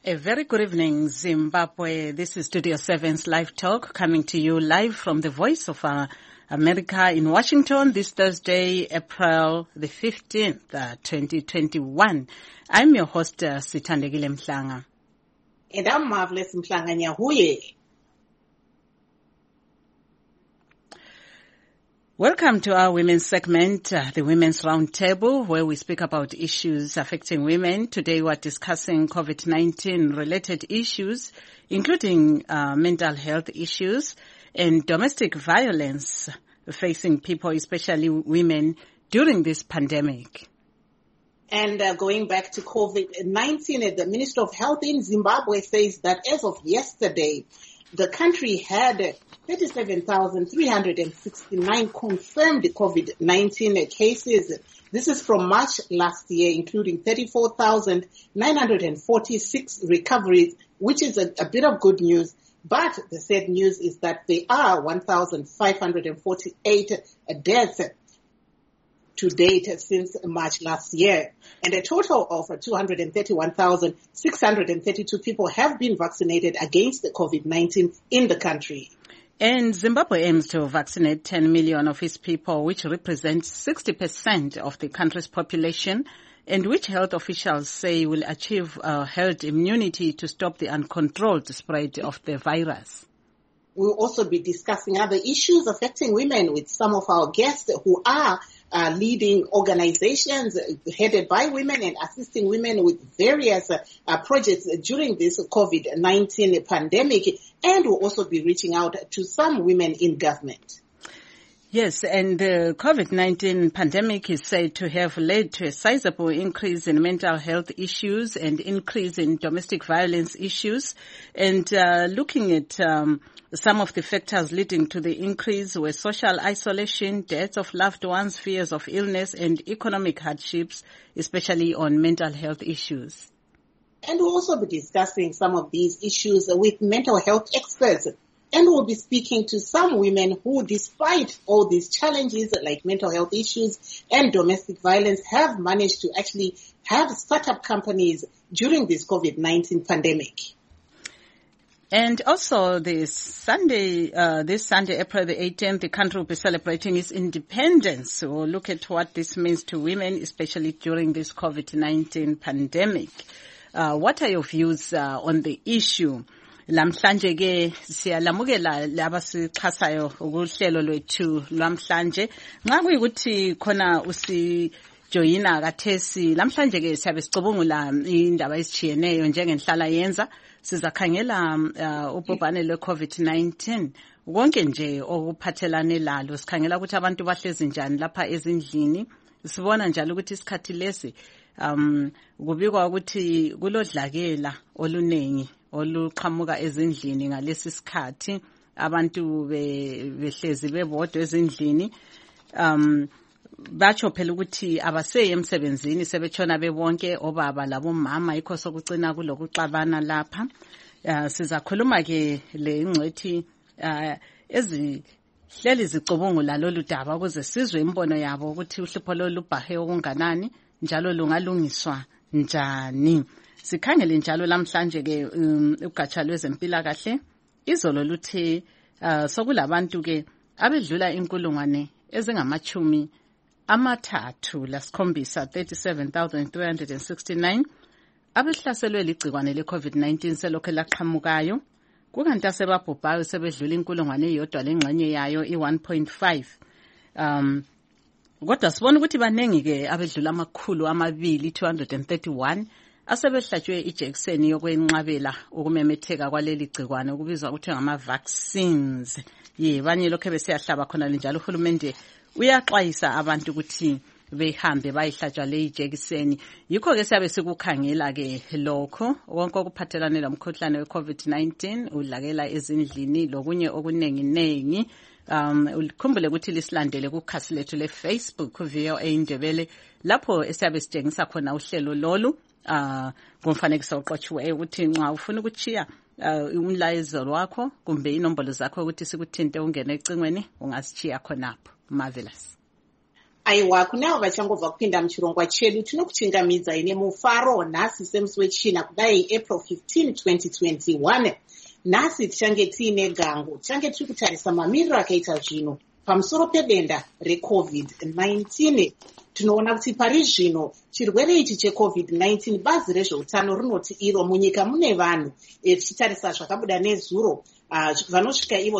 A very good evening, Zimbabwe. This is Studio 7's Live Talk, coming to you live from the Voice of America in Washington this Thursday, April the 15th, 2021. I'm your host, Sithandegile Mhlanga. And I'm Marvelous Mhlanga Nyahuye. Welcome to our women's segment, the Women's Roundtable, where we speak about issues affecting women. Today we're discussing COVID-19 related issues, including mental health issues and domestic violence facing people, especially women, during this pandemic. And going back to COVID-19, the Minister of Health in Zimbabwe says that as of yesterday, the country had 37,369 confirmed COVID-19 cases. This is from March last year, including 34,946 recoveries, which is a bit of good news. But the sad news is that there are 1,548 deaths to date since March last year. And a total of 231,632 people have been vaccinated against the COVID-19 in the country. And Zimbabwe aims to vaccinate 10 million of its people, which represents 60% of the country's population, and which health officials say will achieve herd immunity to stop the uncontrolled spread of the virus. We'll also be discussing other issues affecting women with some of our guests who are leading organizations headed by women and assisting women with various projects during this COVID-19 pandemic. And we'll also be reaching out to some women in government. Yes, and the COVID-19 pandemic is said to have led to a sizable increase in mental health issues and increase in domestic violence issues. And looking at some of the factors leading to the increase were social isolation, deaths of loved ones, fears of illness, and economic hardships, especially on mental health issues. And we'll also be discussing some of these issues with mental health experts. And we'll be speaking to some women who, despite all these challenges like mental health issues and domestic violence, have managed to actually have startup companies during this COVID-19 pandemic. And also this Sunday, April the 18th, the country will be celebrating its independence. So we'll look at what this means to women, especially during this COVID-19 pandemic. What are your views on the issue? Lamhlanje ke siyalamukela labasixhasayo ukuhlelo lwethu lwamhlanje. Nxa kuyikuthi khona usijoyina kathesi, lamhlanje ke siyabe sicubungula indaba ezitshiyeneyo njengenhlala yenza. Sizakhangela ubhubhane lwe-COVID-19 konke nje okuphathelane lalo. Sikhangela ukuthi abantu bahlezi njani lapha ezindlini. Sibona njalo ukuthi isikhathi lesi kubikwa ukuthi kulodlakela olunengi oluqhamuka ezindlini ngalesi sikhathi, abantu behlezi bebodwa ezindlini. Batsho phela ukuthi abaseye emsebenzini, sebetshona bebonke obaba labomama, yikho sokucina kulokuxabana lapha. Sizakhuluma ke le ingcwethi ezihleli zicubungula lolu daba ukuze sizwe imbono yabo ukuthi uhlupho lolu lubhahe okunganani njalo lungalungiswa njani. Sikhangele njalo lamhlanje ke ugatsha lwezempilakahle izolo luthe sokulabantu ke abedlula inkulungwane ezingamachumi amathathu lasikhombisa 37,369 abehlaselwe ligcikwane le-COVID-19 selokhu laqhamukayo, kukanti asebabhubhayo sebedlula inkulungwane eyodwa lengxenye yayo i-1.5. Kodwa sibona ukuthi banengi ke abedlula amakhulu 231 asebehlatshwe ijekiseni yokwenqabela ukumemetheka kwaleli gcikwane okubizwa ukuthi ngama-vaccines. Banye lokho besiyahlaba khona njalo uhulumende uyaxwayisa abantu ukuthi behambe bayihlatshwa le ijekiseni. Yikho ke siyabe sikukhangela ke lokho konke okuphathelane lomkhuhlane we-COVID-19, udlakela ezindlini lokunye okunengi. Ukhumbule ukuthi lisilandele kukhasi lethu le-Facebook VOA Indebele, lapho esiyabe sitshengisa khona uhlelo lolu ngomfanekiso oqotshiweyo ukuthi nxa ufuna ukuchiya umlayezo wakho kumbe inombolo zakho ukuthi sikuthinte ungene ecingweni ungasichiya khonapho. Marvelous. Aiwa, kune avo vachangobva kupinda muchirongwa chedu, tinokuchingamidzai nemufaro nhasi semusi wechina kudai April 15, 2021. Nhasi tichange tiine gango, tichange tiri kutarisa mamiriro akaita zvino pamusoro pedenda reCovid-19. Tinoona kuti pari zvino chirwere ichi cheCovid-19 bazi rezveutano rinoti iro munyika mune vanhu tichitarisa zvakabuda nezuro vanosvika ivo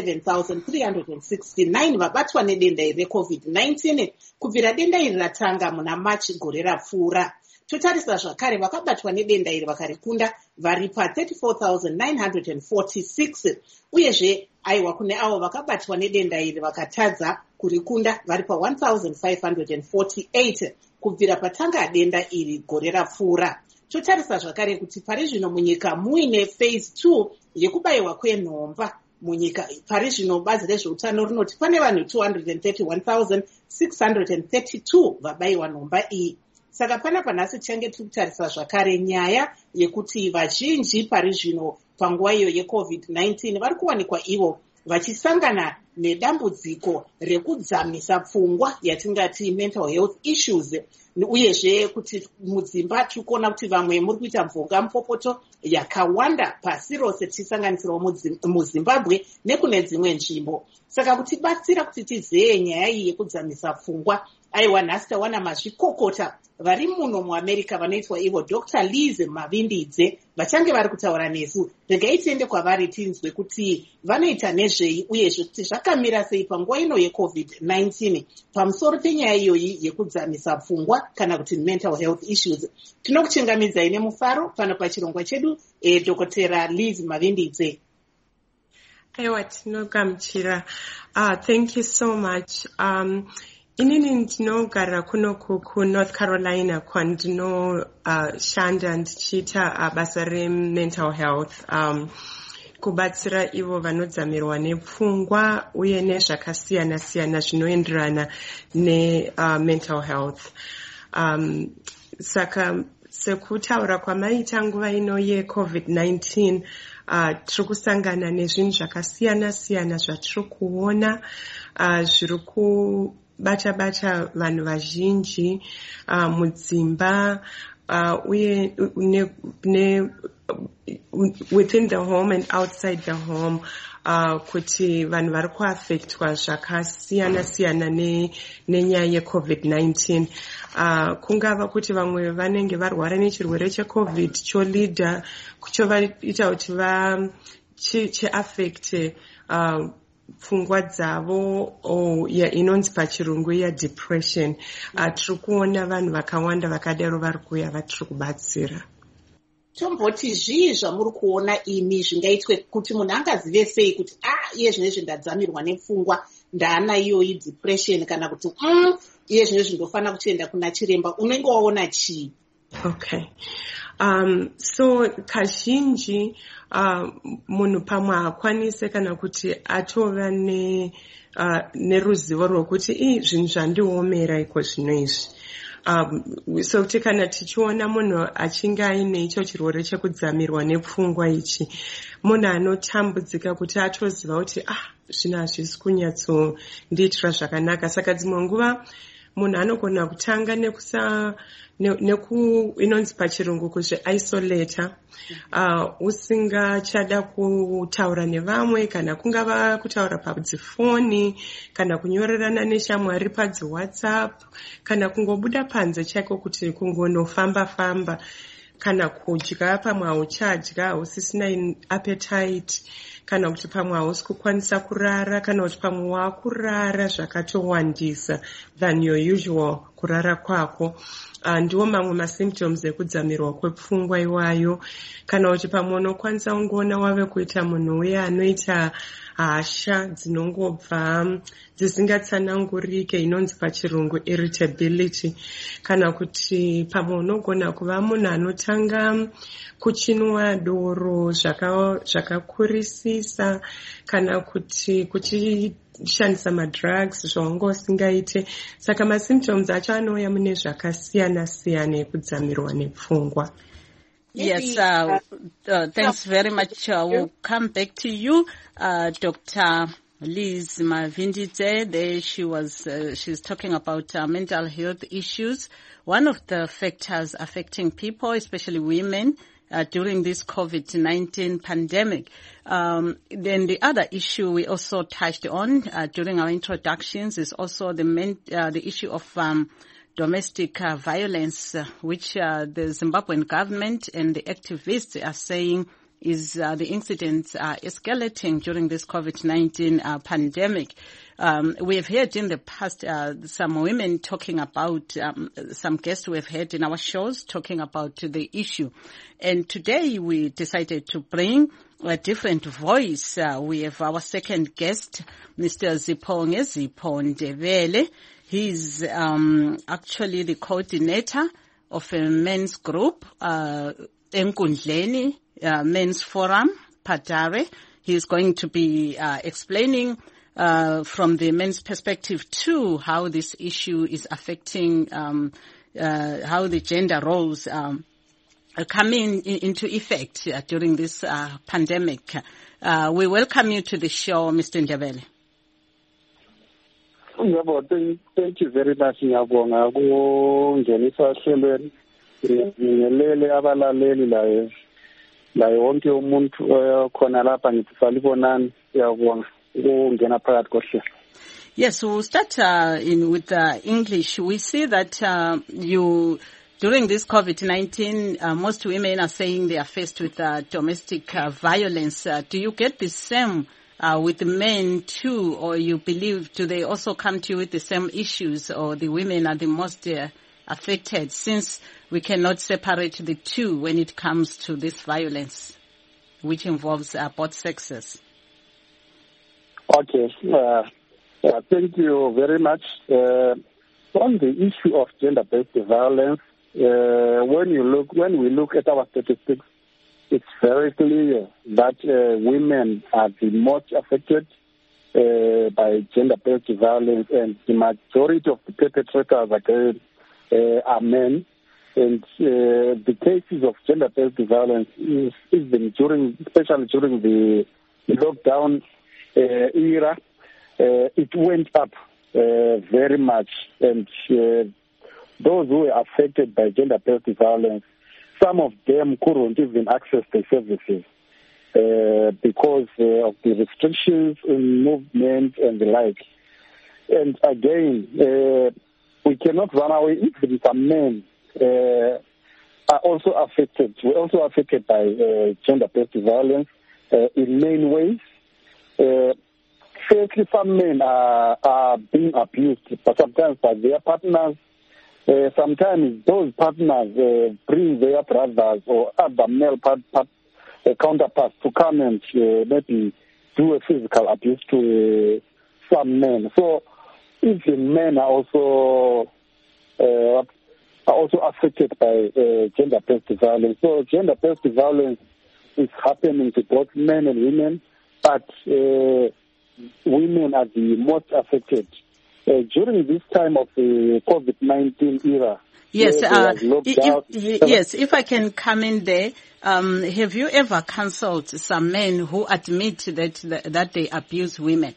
37,369 vabatwa nedenda iri reCovid-19 kubvira denda iri ratanga muna Machi gore rapfuura. Totarisa zvakare vakabatwa nedenda iri vakarikunda vari pa34,946 uyezve aiwa kune avo vakabatwa nedenda iri vakatadza kurikunda vari pa1,548 kubvira patanga denda iri gore rapfuura. Totarisa zvakare kuti pari zvino munyika muine phase 2 yekubayiwa kwenhomba munyika. Pari zvino bazi rezveutano rinoti pane vanhu 231,632 vabayiwa nhomba iyi. Saka pana panhasi tichange tiri kutarisa zvakare nyaya yekuti vazhinji pari zvino panguva iyo yeCovid-19 vari kuwanikwa ivo vachisangana nedambudziko rekudzamisa pfungwa yatingati mental health issues, uyezve kuti mudzimba tiri kuona kuti vamwe muri kuita mvonga mupopoto yakawanda pasi rose tichisanganisirawo muZimbabwe nekune dzimwe nzvimbo. Saka kutibatsira kuti tizive nyaya iyi yekudzamisa pfungwa, aiwa nhasi tawana mazvikokota vari muno muAmerica vanoitwa ivo Dr. Liz Mavindidze vachange vari kutaura nesu. Regai tiende kwavari tinzwe kuti vanoita nezvei uyezve kuti zvakamira sei panguva ino yeCovid-19 pamusoro penyaya iyoyi yekudzamisa pfungwa kana kuti mental health issues. Tinokuchingamidzai nemufaro pano pachirongwa chedu Dr. Liz Mavindidze. Aiwa, tinogamuchira. Thank you so much. Inini ndinogara kunoku kuNorth Carolina kwandinoshanda ndichiita basa remental health, kubatsira ivo vanodzamirwa nepfungwa uye nezvakasiyana siyana zvinoenderana nemental health. Saka sekutaura kwamaita nguva ino yeCovid-19, tiri kusangana nezvinhu zvakasiyana siyana zvatiri kuona zviri kubata vanhu vazhinji mudzimba uye within the home and outside the home, kuti vanhu vari kuaffectwa zvakasiyana siyana nenyaya yeCovid-19. Kungava kuti vamwe vanenge varwara nechirwere cheCovid cholidha chovaita kuti chiaffecte pfungwa dzavo inonzi pachirungu depression. Tiri kuona vanhu vakawanda vakadaro vari kuuya vatiri kubatsira. Tomboti zvii zvamuri kuona imi zvingaitwe kuti munhu angazive sei kuti iye zvinezvi ndadzamirwa nepfungwa, ndaana iyoyi depression, kana kuti iye zvinezvi ndofana kuchienda kuna chiremba? Unenge waona chii? Okay. So kazhinji munhu pamwe hakwanise kana kuti atova neruzivo rwokuti zvinhu zvandiomera iko zvino izvi. So kuti kana tichiona munhu achinge aine icho chirwere chekudzamirwa nepfungwa ichi, munhu anotambudzika kuti atoziva kuti zvino hazvisi kunyatsondiitira zvakanaka. Saka dzimwe nguva munhu anogona kutanga inonzi pachirungu kuzvi-isolata, usingachada kutaura nevamwe, kana kungava kutaura padzifoni, kana kunyorerana neshamwari padziWhatsApp, kana kungobuda panze chaiko kuti kungonofamba-famba, kana kudya pamwe hauchadya, hausisina appetite, kana kuti pamwe hausi kukwanisa kurara, kana kuti pamwe wakurara zvakatowandisa than your usual kurara kwako. Ndiwo mamwe masymptoms ekudzamirwa kwepfungwa iwayo. Kana kuti pamwe unokwanisa kungoona wave kuita munhu uye anoita hasha dzinongobva dzisingatsanangurike, inonzi pachirungu irritability. Kana kuti pamwe unogona kuva munhu anotanga kuchinwa doro zvakakurisisa, kana kuti kuchishandisa madrugs zvawanga usingaite. Saka masymptoms acho anouya mune zvakasiyana siyana ekudzamirwa nepfungwa. Yes, thanks very much. We'll come back to you, Dr. Liz Mavindidze, there she's talking about mental health issues. One of the factors affecting people, especially women, during this COVID-19 pandemic. Then the other issue we also touched on during our introductions is also the issue of domestic violence, which the Zimbabwean government and the activists are saying is the incidents are escalating during this COVID-19 pandemic. We have heard in the past some women talking about, some guests we have heard in our shows talking about the issue. And today we decided to bring a different voice. We have our second guest, Mr. Zipho Ndebele. He's actually the coordinator of a men's group, Enkundleni Men's Forum, Padare. He's going to be explaining from the men's perspective too how this issue is affecting how the gender roles coming into effect during this pandemic. We welcome you to the show, Mr. Ndebele. Thank you very much, ngiyabonga ukungenisa hlelweni. Ngiyelele abalaleli la wonke umuntu khona lapha ngithi salibonani, ngiyabonga ukungena phakathi kohlelo. Yes, we'll start with English. We see that during this COVID-19, most women are saying they are faced with domestic violence. Do you get the same with men too, or you believe, do they also come to you with the same issues, or the women are the most affected, since we cannot separate the two when it comes to this violence, which involves both sexes? Okay, thank you very much. On the issue of gender-based violence, when we look at our statistics, it's very clear that women are the most affected by gender-based violence, and the majority of the perpetrators are men. And the cases of gender-based violence is even especially during the lockdown era, it went up very much. And those who were affected by gender-based violence, some of them couldn't even access the services because of the restrictions in movement and the like. And again, we cannot run away. Even some men are also affected. We're also affected by gender-based violence in main ways. Firstly, some men are being abused, but sometimes by their partners. Sometimes those partners bring their brothers or other male counterparts to come and maybe do a physical abuse to some men. So even men are also affected by gender-based violence. So gender-based violence is happening to both men and women, but women are the most affected. During this time of the COVID-19 era. Yes, yes. If I can come in there, have you ever counseled some men who admit that they abuse women?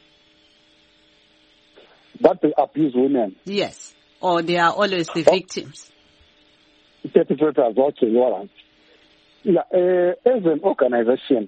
That they abuse women? Yes, or they are always the victims. Perpetrators, okay, you're right. Yeah, as an organization,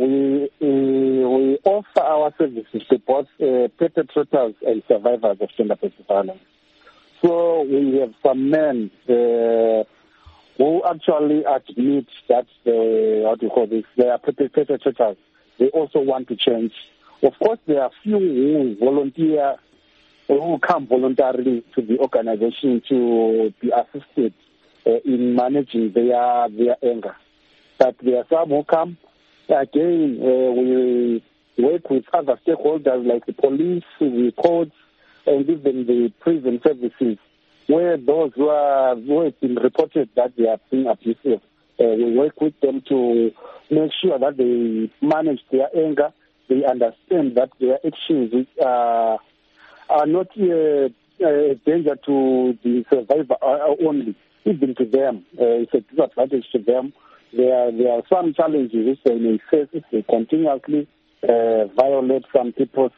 we offer our services to both perpetrators and survivors of gender-based violence. So we have some men who actually admit that they are perpetrators. They also want to change. Of course, there are few who volunteer, who come voluntarily to the organization to be assisted in managing their anger. But there are some who come. Again, we work with other stakeholders like the police, the courts, and even the prison services, where those who have been reported that they are being abusive, we work with them to make sure that they manage their anger, they understand that their actions are not a danger to the survivor only, even to them. It's a disadvantage to them. There are some challenges which they may face if they continuously violate some people,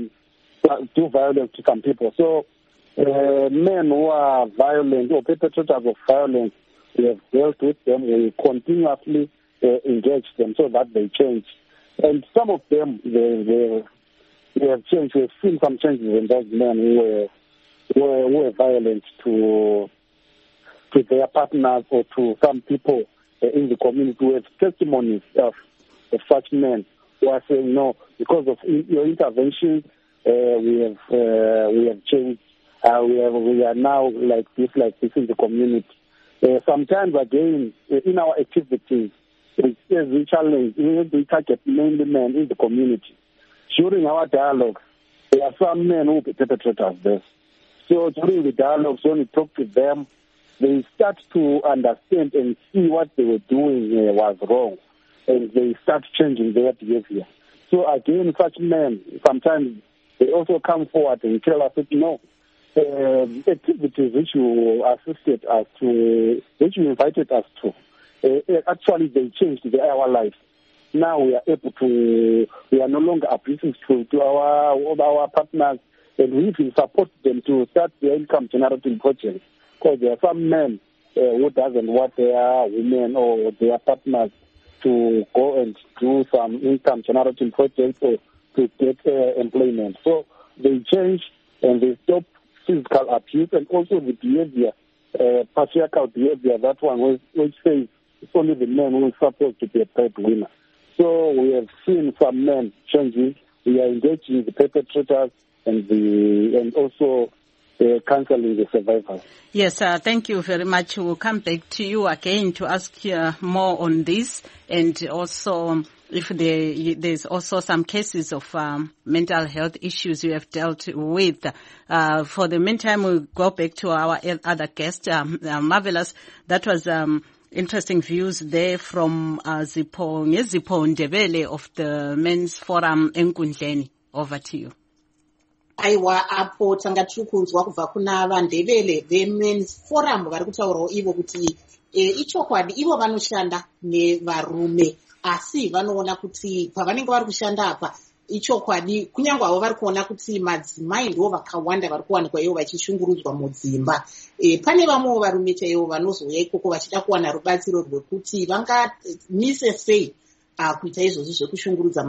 do violence to some people. So men who are violent or perpetrators of violence, we have dealt with them. We continuously engage them so that they change. And some of them, they have changed. We've seen some changes in those men who were violent to their partners or to some people in the community. We have testimonies of such men who are saying, no, because of your intervention, we have changed. We are now like this in the community. Sometimes again, in our activities, we challenge, we target mainly men in the community. During our dialogues, there are some men who perpetrate this. So during the dialogues, when we talk to them, they start to understand and see what they were doing was wrong, and they start changing their behavior. So again, such men, sometimes they also come forward and tell us that, activities which you assisted us to, which you invited us to, actually they changed our lives. Now we are able to, we are no longer abusive to our partners, and we will support them to start their income generating projects. Because there are some men who doesn't want their women or their partners to go and do some income generating projects or to get employment. So they change and they stop physical abuse and also the behavior, patriarchal behavior, that one which says it's only the men who are supposed to be a breadwinner. So we have seen some men changing. We are engaging the perpetrators and also counseling the survivors. Yes, thank you very much. We'll come back to you again to ask more on this, and also if there's also some cases of mental health issues you have dealt with. For the meantime, we'll go back to our other guest, Marvelous. That was interesting views there from Zipho Ndebele of the Men's Forum Enkundleni. Over to you. Aiwa apo tanga tiri kunzwa kubva kuna vaNdebele veMen's Forum vari kutaurawo ivo kuti ichokwadi ivo vanoshanda nevarume asi vanoona kuti pavanenge vari kushanda apa ichokwadi kunyange avo vari kuona kuti madzimai ndivo vakawanda vari kuwanikwa ivo vachishungurudzwa mudzimba. Pane vamwewo varume chaivo vanozouya ikoko vachida kuwana rubatsiro rwekuti vangamise sei kuita izvozvo zvekushungurudza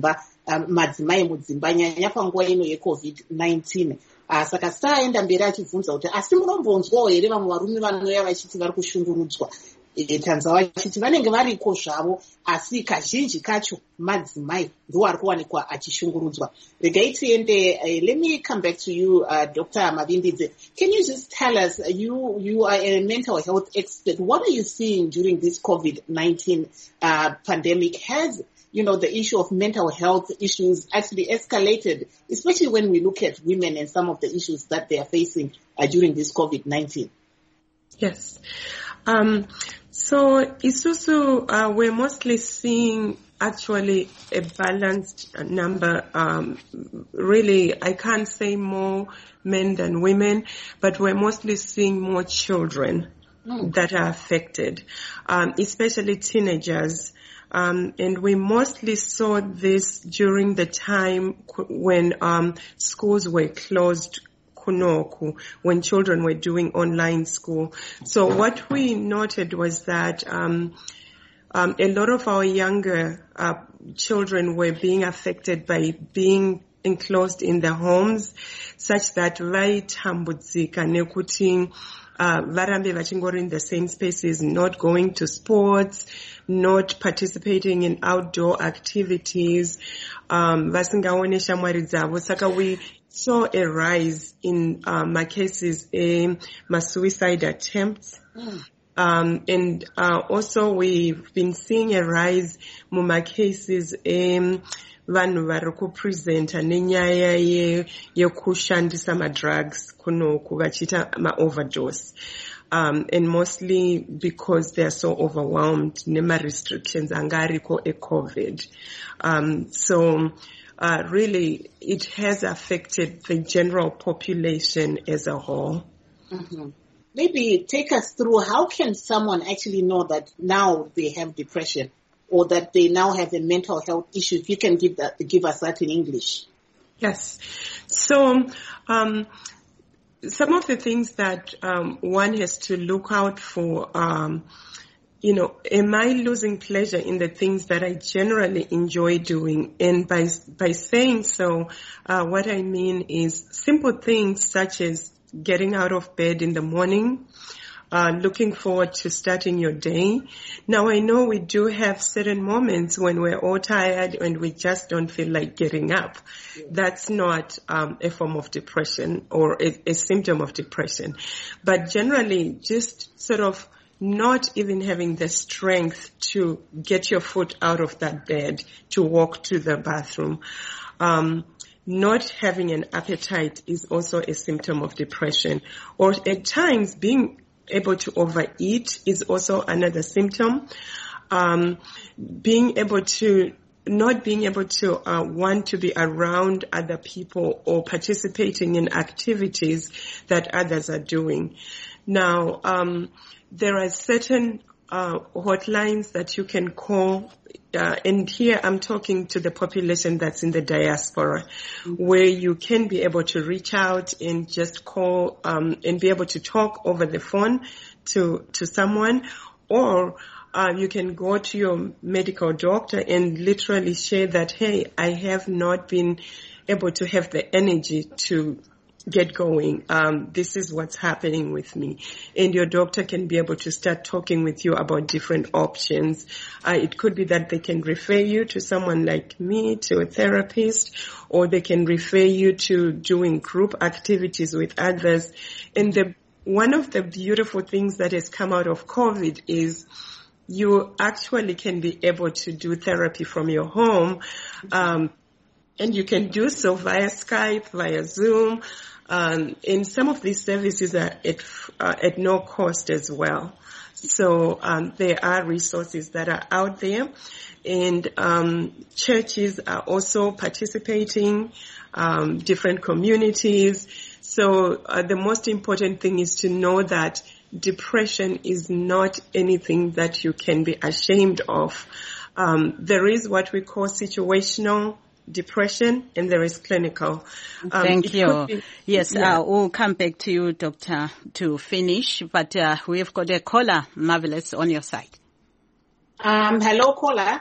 madzimai mudzimba nyanya panguva ino yeCovid-19. Saka saaenda mberi achibvunza kuti asi munombonzwawo here vamwe varume vanouya vachiti vari kushungurudzwa? Tanza vachiti vanenge variko zvavo asi kazhinji kacho madzimai ndiwo ari kuwanikwa achishungurudzwa. Regai tiende, let me come back to you, Dr. Mavindidze. Can you just tell us, you are a mental health expert, what are you seeing during this COVID-19 pandemic? Has the issue of mental health issues actually escalated, especially when we look at women and some of the issues that they are facing during this COVID-19? Yes. So Isusu, we're mostly seeing actually a balanced number. Really, I can't say more men than women, but we're mostly seeing more children that are affected, especially teenagers. And we mostly saw this during the time when schools were closed, when children were doing online school. So what we noted was that a lot of our younger children were being affected by being enclosed in their homes, such that vaitambudzika nekuti varambe vachingori in the same spaces, not going to sports, not participating in outdoor activities, vasingaone shamwari dzavo. Saka we saw a rise in my cases, my suicide attempts. And also we've been seeing a rise in my cases vanhu vari kupresenta nenyaya yekushandisa madrugs kunoku vachiita maoverdose. And mostly because they are so overwhelmed nema-restrictions anga ariko e-COVID. So really it has affected the general population as a whole. Mm-hmm. Maybe take us through, how can someone actually know that now they have depression? or that they now have a mental health issue? If you can give us that in English. Yes. So, some of the things that one has to look out for, am I losing pleasure in the things that I generally enjoy doing? And by saying so, what I mean is simple things such as getting out of bed in the morning, looking forward to starting your day. Now, I know we do have certain moments when we're all tired and we just don't feel like getting up. Yeah. That's not a form of depression or a symptom of depression. But generally, just sort of not even having the strength to get your foot out of that bed, to walk to the bathroom. Not having an appetite is also a symptom of depression. Or at times, being able to overeat is also another symptom. Not being able to want to be around other people or participating in activities that others are doing. Now, there are certain hotlines that you can call, and here I'm talking to the population that's in the diaspora, where you can be able to reach out and just call and be able to talk over the phone to someone, or you can go to your medical doctor and literally share that, hey, I have not been able to have the energy to get going. This is what's happening with me. And your doctor can be able to start talking with you about different options. It could be that they can refer you to someone like me, to a therapist, or they can refer you to doing group activities with others. And one of the beautiful things that has come out of COVID is you actually can be able to do therapy from your home. And you can do so via Skype, via Zoom. And some of these services are at no cost as well. So there are resources that are out there, and churches are also participating, different communities. So the most important thing is to know that depression is not anything that you can be ashamed of. There is what we call situational depression, and there is clinical. Thank you. Yes, we'll come back to you, Doctor, to finish, but we've got a caller, Marvelous, on your side. Hello, caller.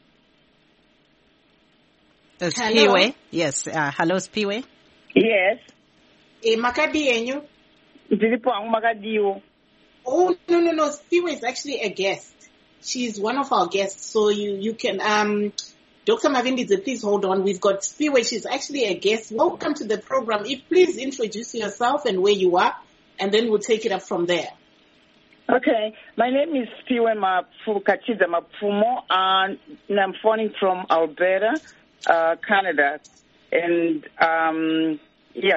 Spiwe. Yes, hello, Spiwe. Yes. Makadi enyu? Makadi. Oh, no. Spiwe is actually a guest. She's one of our guests, so you can, Dr. Mavindidze, please hold on. We've got Spiwe. She's actually a guest. Welcome to the program. If please introduce yourself and where you are, and then we'll take it up from there. Okay. My name is Spiwe Kachiza Mapfumo, and I'm phoning from Alberta, Canada. And, yes,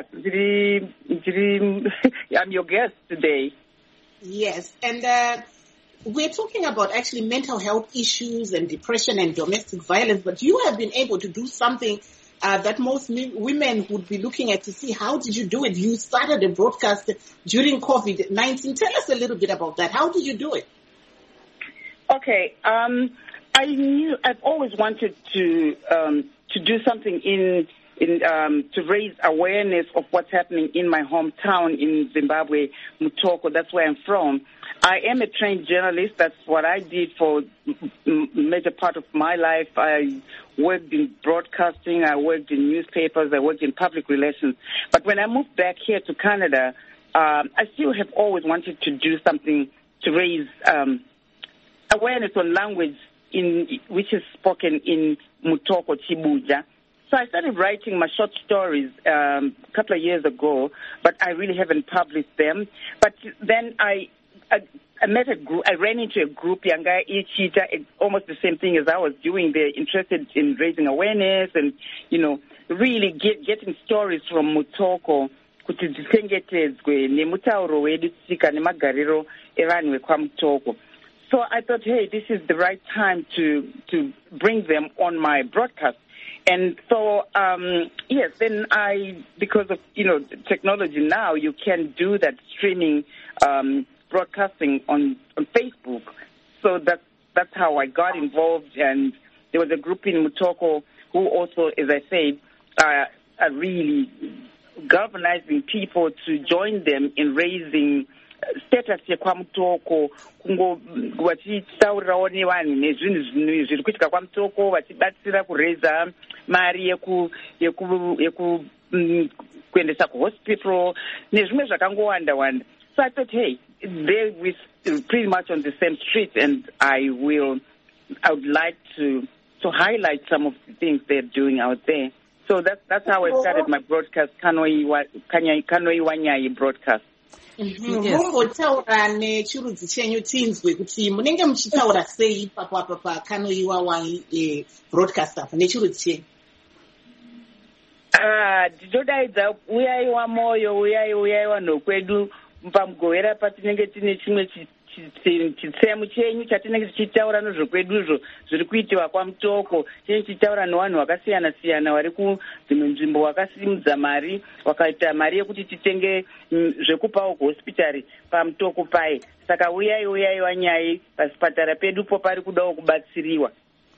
I'm your guest today. Yes. And, we're talking about actually mental health issues and depression and domestic violence, but you have been able to do something that most women would be looking at to see how did you do it. You started a broadcast during COVID-19. Tell us a little bit about that. How did you do it? Okay, I've always wanted to do something to raise awareness of what's happening in my hometown in Zimbabwe, Mutoko. That's where I'm from. I am a trained journalist. That's what I did for a major part of my life. I worked in broadcasting. I worked in newspapers. I worked in public relations. But when I moved back here to Canada, I still have always wanted to do something to raise awareness on language which is spoken in Mutoko, Chibuja. So I started writing my short stories a couple of years ago, but I really haven't published them. But then I met a group. I ran into a group, Yanga Ichita, almost the same thing as I was doing. They're interested in raising awareness and, really getting stories from Mutoko. Kuti dzichengetedzwe nemutauro wedu tsika nemagariro evanhu vekwamutoko. So I thought, hey, this is the right time to bring them on my broadcast. And so, yes, then because of, technology now, you can do that streaming broadcasting on Facebook. So that's that's how I got involved. And there was a group in Mutoko who also, as I said, are really galvanizing people to join them in raising status yekwamutoko kungo vachitaurirawo nevanhu nezvinhu zviri kuitika kwamutoko vachibatsira kureza mari yekuendesa kuhospital nezvimwe zvakangowanda wanda. So I thought, hey, they're pretty much on the same street, and I would like to highlight some of the things they're doing out there. So that's how I started my broadcast, Kanoi Wanyai broadcast. Mungotaura nechirudzi chenyu tinzwe kuti munenge muchitaura sei ipapo Kanoi Wanyai broadcast apa nechirudzi chenyu. Ndichodaidza uyaiwa moyo, uyaiwa nokwedu pamugovera patinenge tine chimwe chitsemu chenyu chatinenge tichitaura nezvokweduzvo zviri kuitiwa kwamutoko. Tinenge tichitaura nevanhu vakasiyana siyana vari kudzimwe nzvimbo vakasimudza mari, vakaita mari yekuti titenge zvekupawo kuhospitari pamutoko pai. Saka uyai Wanyai pasipatara pedupo pari kudawo kubatsiriwa.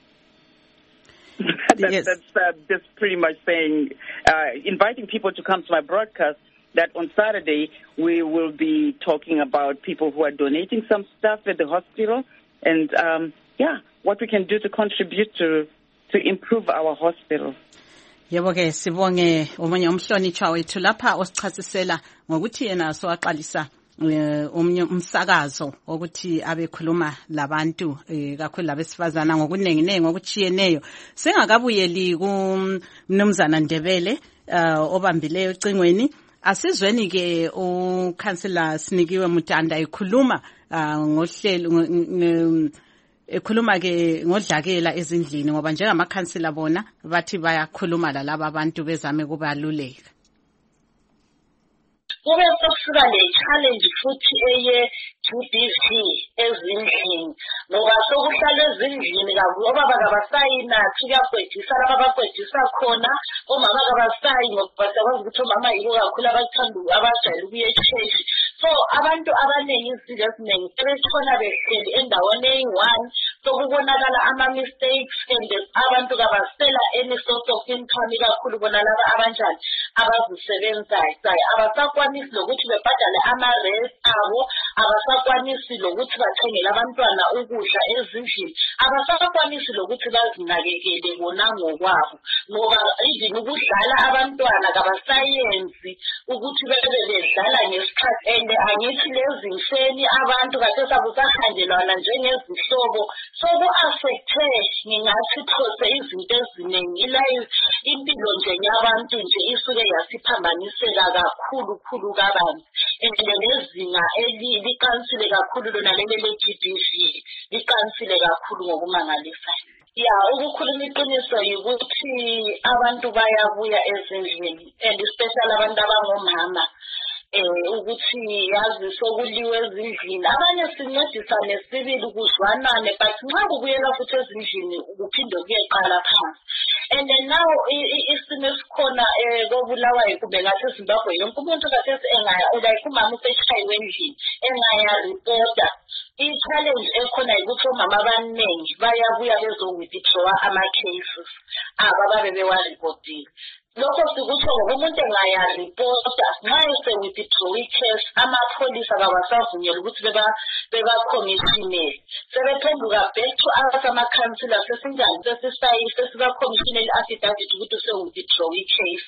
That's pretty much saying, inviting people to come to my broadcast, that on Saturday we will be talking about people who are donating some stuff at the hospital and, what we can do to contribute to improve our hospital. Yebo ke sibonge omunye umhlonitshwa wethu lapha osichasisela ngokuthi yena soaqalisa omunye umsakazo ukuthi abekhuluma labantu kakhulu labesifazana ngokunenginengi ngokuchiyeneyo. Sengakabuyeli kuMnumzana Ndebele obambileyo ecingweni, asizweni ke uCouncillor Sinikiwe Mutanda ekhuluma ngohlelo ekhuluma ke ngodlakela ezindlini ngoba njengamakhansila bona bathi bayakhuluma lalabo abantu bezame kubaluleka. Kube sokusuka le-challenge futhi eye-GBV ezindlini ngoba sokuhlala ezindlini ngoba bakabasayinathi kuyagwedisa laba abagwedisa khona, omama kabasayi ngoba sakwazi ukuthi omama yibo kakhulu abathanda abajayele ukuya e-church. So abantu abaningi izinto eziningi sebetshona behleli endaweni eyi-one, sokubonakala ama-mistakes and abantu kabasela any sort of income kakhulu bona laba abanjani abazisebenzayo. Abasakwanisi lokuthi bebhadale ama-rent abo, abasakwanisi lokuthi bathengele abantwana ukudla ezindlini, abasakwanisi lokuthi bazinakekele bona ngokwabo ngoba even ukudlala abantwana kabasayenzi ukuthi bebe bedlala ngesikhathi. And angithi lezi mfeni abantu kade sabusahanjelwana njengezihlobo soku-affecte ngingathi phose izinto eziningi ila impilo nje yabantu nje isuke yasiphambaniseka kakhulu kabanzi. And nezinga likansile kakhulu lona lele le-GBV likansile kakhulu ngokumangalisayo. Ukukhuluma iqiniso yikuthi abantu bayabuya ezindlini and especially abantu abangomama ukuthi yazi sokuliwe ezindlini, abanye sincedisane sibili kuzwanane, but nxa kubuyela futhi ezindlini kuphinde kuyeqala phansi. And then now isimo esikhona kobulawayo kumbe ngathi eZimbabwe yonke umuntu kathesi like umama useshayiwe endlini engaya-reporta. I-challenge ekhona yikuthi omama abaningi bayabuya bezo-withdrawa ama-cases ababe bewa-reportile. Lokho sikutsho ngoba umuntu engaya-reporta nxa ese-withdraw i-case amapholisa kawasavunyelwa ukuthi beba-commissionele. Sebephenduka back to us ama-councillor sesinjani sesiba-commissionele i-affidavit ukuthi use-withdraw i-case.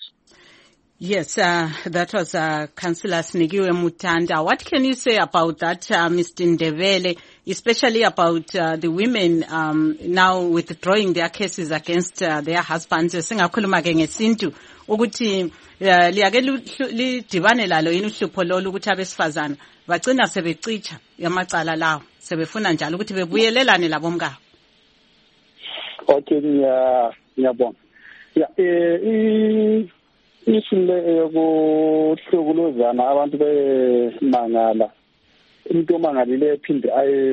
Yes, that was Councillor Sinikiwe Mutanda. What can you say about that, Mr. Ndebele, especially about the women now withdrawing their cases against their husbands? Singakhuluma ke ngesintu ukuthi liyake lidibane lalo yini uhlupho lolu ukuthi abesifazana bagcina sebecicha amacala lawo sebefuna njalo ukuthi bebuyelelane labo mkabo. Okay, ngiyabonga. Isile yokuhlukuluzana abantu bemangala umuntu omangalile ephinde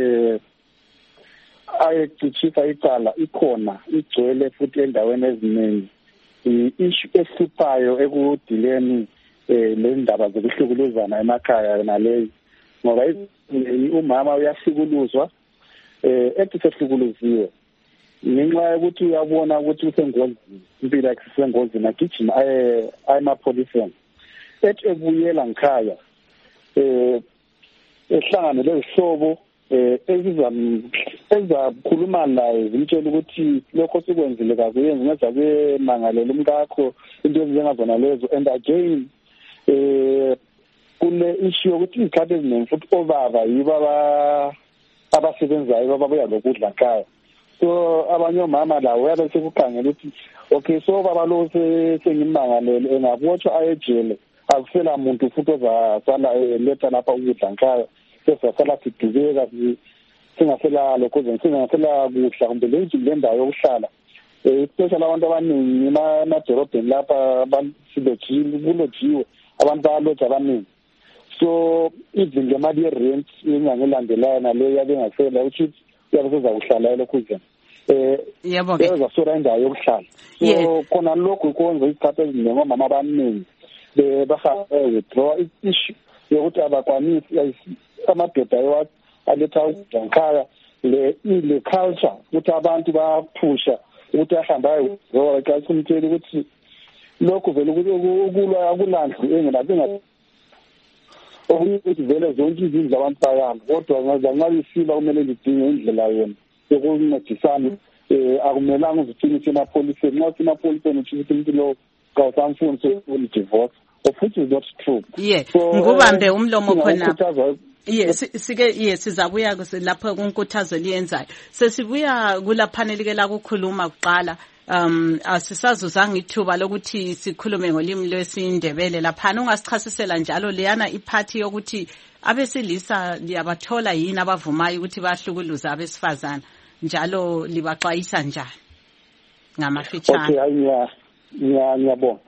ayecicisa icala ikhona igcwele futhi endaweni eziningi. I-issue ehluphayo ekudileni lendaba zokuhlukuluzana emakhaya naleyi ngoba umama uyahlukuluzwa ethi sehlukuluziwe ngenxa yokuthi uyabona ukuthi usengozini impilo yakhe isengozini agijima ayemapholiseni ethi ebuyela ngikhaya ehlangane lezihlobo ezakhuluma naye zimtshela ukuthi lokho sikwenzile kakuyenzi ngeza kuyemangalela umkakho into ezingazona lezo and again kule issue ukuthi izikhathi eziningi futhi obaba yibo abasebenzayo babuya lokudla ekhaya so abanye omama lawo uyabe sekukhangela ukuthi okay so baba lo sengimangalele engabotshwa ayejele akusela muntu futhi ozasala letha lapha ukudla ekhaya sesasala sidubeka singasela lokho singasela kuhla kumbe le ndawo yokuhlala especially abantu abaningi emadorobheni lapha kulojiwe abantu bayaloja abaningi so even ngemali ye-rent ingangelandelayo naleyo yabe engasela ukuthi uyabe sezawuhlala elokhuzeni ezasola indawo yokuhlala so khona lokhu kwenza isikhathi eziningi omama abaningi withdraw issue yokuthi abakwanisi amadoda aletha ukudla ngikhaya le culture ukuthi abantu baphusha ukuthi ahambe ayewithdraw xa simtshela ukuthi lokhu vele ukulwa akulandlu engenabe ukuthi vele zonke izindlu abantu bayahamba kodwa nxa isiba kumele lidinge indlela yona yokuncedisana akumelanga uzithinise emapholiseni nxa usemapholiseni utsho ukuthi umuntu lo kawusamfuni sokudivorce futhi is not true ngubambe umlomo khona sizabuya lapho kunkuthazo liyenzayo sesibuya kulaphaneli ke la kukhuluma kuqala asisazuzanga ithuba lokuthi sikhulume ngolimi lwesindebele laphana ungasichasisela njalo leyana iphathi yokuthi abesilisa liyabathola yini abavumayo ukuthi bahlukuluza abesifazana njalo libaxwayisa njani ngamafitshane ngiyabona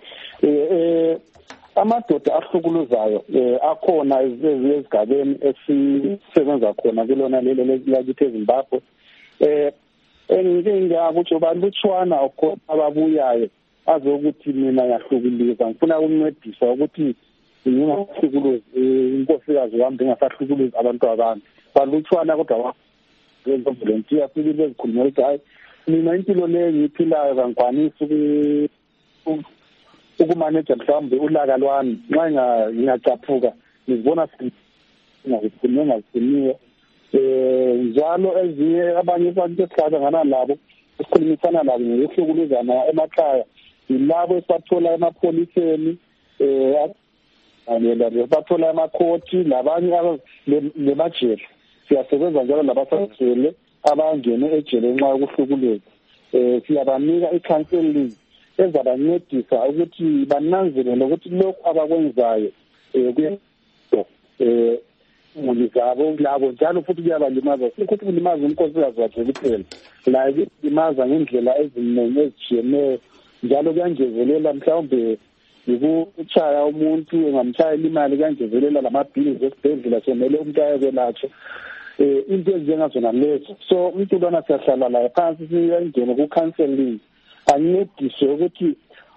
amadoda ahlukuluzayo akhona ezigabeni esisebenza khona kulona lelo lakithi eZimbabwe engingakutsho balutshwana ababuyayo azokuthi mina yahlukuluza ngifuna ukuncedisa ukuthi ngingahlukuluzi inkosikazi wami ngingasahlukuluzi abantu abantu balutshwana kodwa volunteer sibili ezikhulumela ukuthi hayi mina impilo leyo ngiyiphilayo kangikwanisi ukumanage mhlawumbe ulaka lwami nxa ngingacaphuka ngizibona ngingazifuniyo njalo ezinye abanye abantu esihlangana nabo esikhulumisana nabo ngokuhlukuluzana emakhaya yilabo esibathola emapholiseni bathola emakhoti labanye lemajele siyasebenza njalo labasajele abangene ejele nxa yokuhlukuluza siyabanika i-counseling ezabancedisa ukuthi bananzelele ukuthi lokhu abakwenzayo imuli zabo labo njalo futhi kuyabalimaza ukuthi kulimaza unkosikazi wakhe kuphela laye kulimaza ngendlela eziningi ezitshiyeneyo njalo kuyangezelela mhlawumbe yikuchaya umuntu engamchayela imali kuyangezelela lamabhili esibhedlela somele umuntu ayekwelatshwa into ezinjengazona lezo so umuntu lona siyahlala laye phansi siyangena ku-counseling ancediswe ukuthi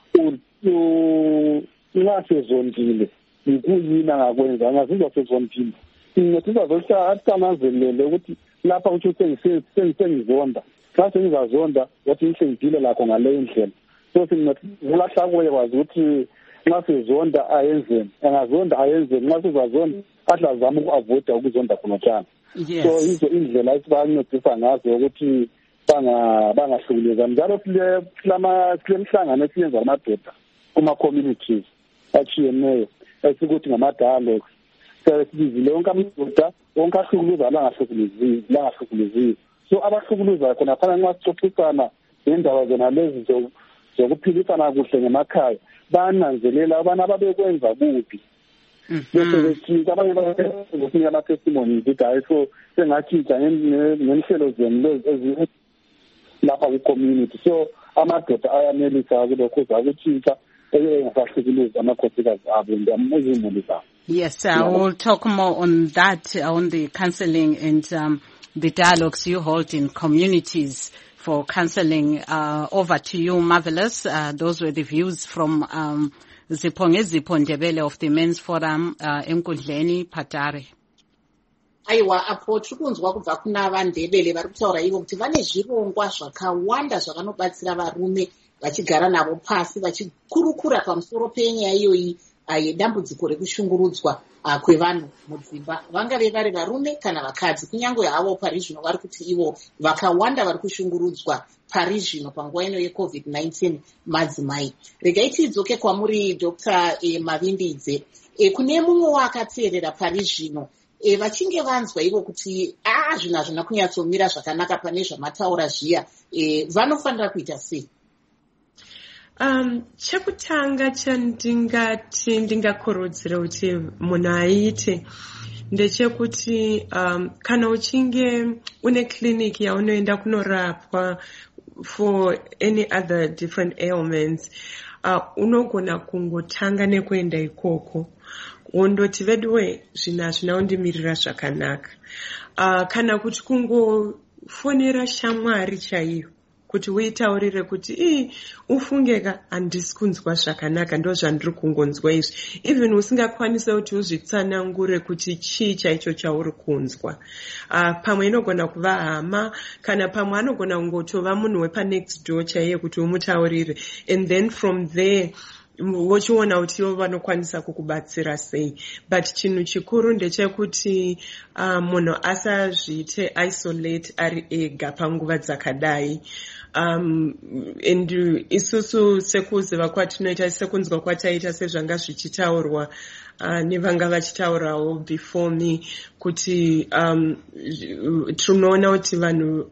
nxa sezondile yikuyini angakwenza angazizwa sezondile incedisa zokuthi atananzelele ukuthi lapha uthi sengizonda xa sengizazonda ukuthi ngisengidile lakho ngaleyo ndlela so singahlahla kuye kwazi ukuthi nxa sezonda ayenzeni angazonda ayenzeni nxa sezazonda ahle azame uku-avoida ukuzonda khonotshana so yizo indlela esibancedisa ngazo ukuthi bangahlukuluzani njalo silemhlangano esiyenza amadoda kuma-communities atshiyeneyo esikuthi ngama-dialogues sibizile wonke amadoda wonke ahlukuluzayo langahlukuluziyo so abahlukuluzayo khona phana nxa sixoxisana ngendaba zona lezi zokuphilisana kuhle ngemakhaya bayananzelela abana ababekwenza kubi bese bethi abanye bakunika ama-testimonies ukuthi hayi so sengatshintsha ngenhlelo zenu lapha ku-community so amadoda ayanelisa kulokho zakutshintsha engasahlukuluzi amakhosikazi abo izimuli zabo. Yes, we'll talk more on that, on the counseling and the dialogues you hold in communities for counseling. Over to you, Marvelous. Those were the views from Zipho Ndebele of the Men's Forum, Enkundleni, Patare. aiwa apo tiri kunzwa kubva kuna vaNdebele vari kutaura ivo kuti vane zvirongwa zvakawanda zvavanobatsira varume vachigara navo pasi vachikurukura pamusoro penyaya iyoyi yedambudziko rekushungurudzwa kwevanhu mudzimba, vangave vari varume kana vakadzi. Kunyange havo pari zvino vari kuti ivo vakawanda vari kushungurudzwa pari zvino panguva ino yeCovid-19 madzimai. Regai tidzoke kwamuri Dr. Mavimbidze. Kune mumwe wakateerera pari zvino vachinge vanzwa ivo kuti zvinhu hazvina kunyatsomira zvakanaka pane zvamataura zviya, vanofanira kuita sei? Chekutanga chandingati ndingakurudzira kuti munhu aite ndechekuti kana uchinge une clinic yaunoenda kunorapwa for any other different ailments, unogona kungotanga nekuenda ikoko wondoti veduwe zvinhu hazvina kundimirira zvakanaka, kana kuti kungofonera shamwari chaiyo kuti uitaurire kuti ufungeka handisi kunzwa zvakanaka, ndo zvandiri kungonzwa izvi, even usingakwanisi kuti uzvitsanangure kuti chii chaicho chauri kunzwa. Pamwe inogona kuva hama, kana pamwe anogona kungotova munhu wepanext door chaiye kuti umutaurire, and then from there vochiona kuti ivo vanokwanisa kukubatsira sei. But chinhu chikuru ndechekuti munhu asazviite isolate ari ega panguva dzakadai. And isusu sekuziva kwatinoita, sekunzwa kwataita sezvanga zvichitaurwa nevanga vachitaurawo before me, kuti tinoona kuti vanhu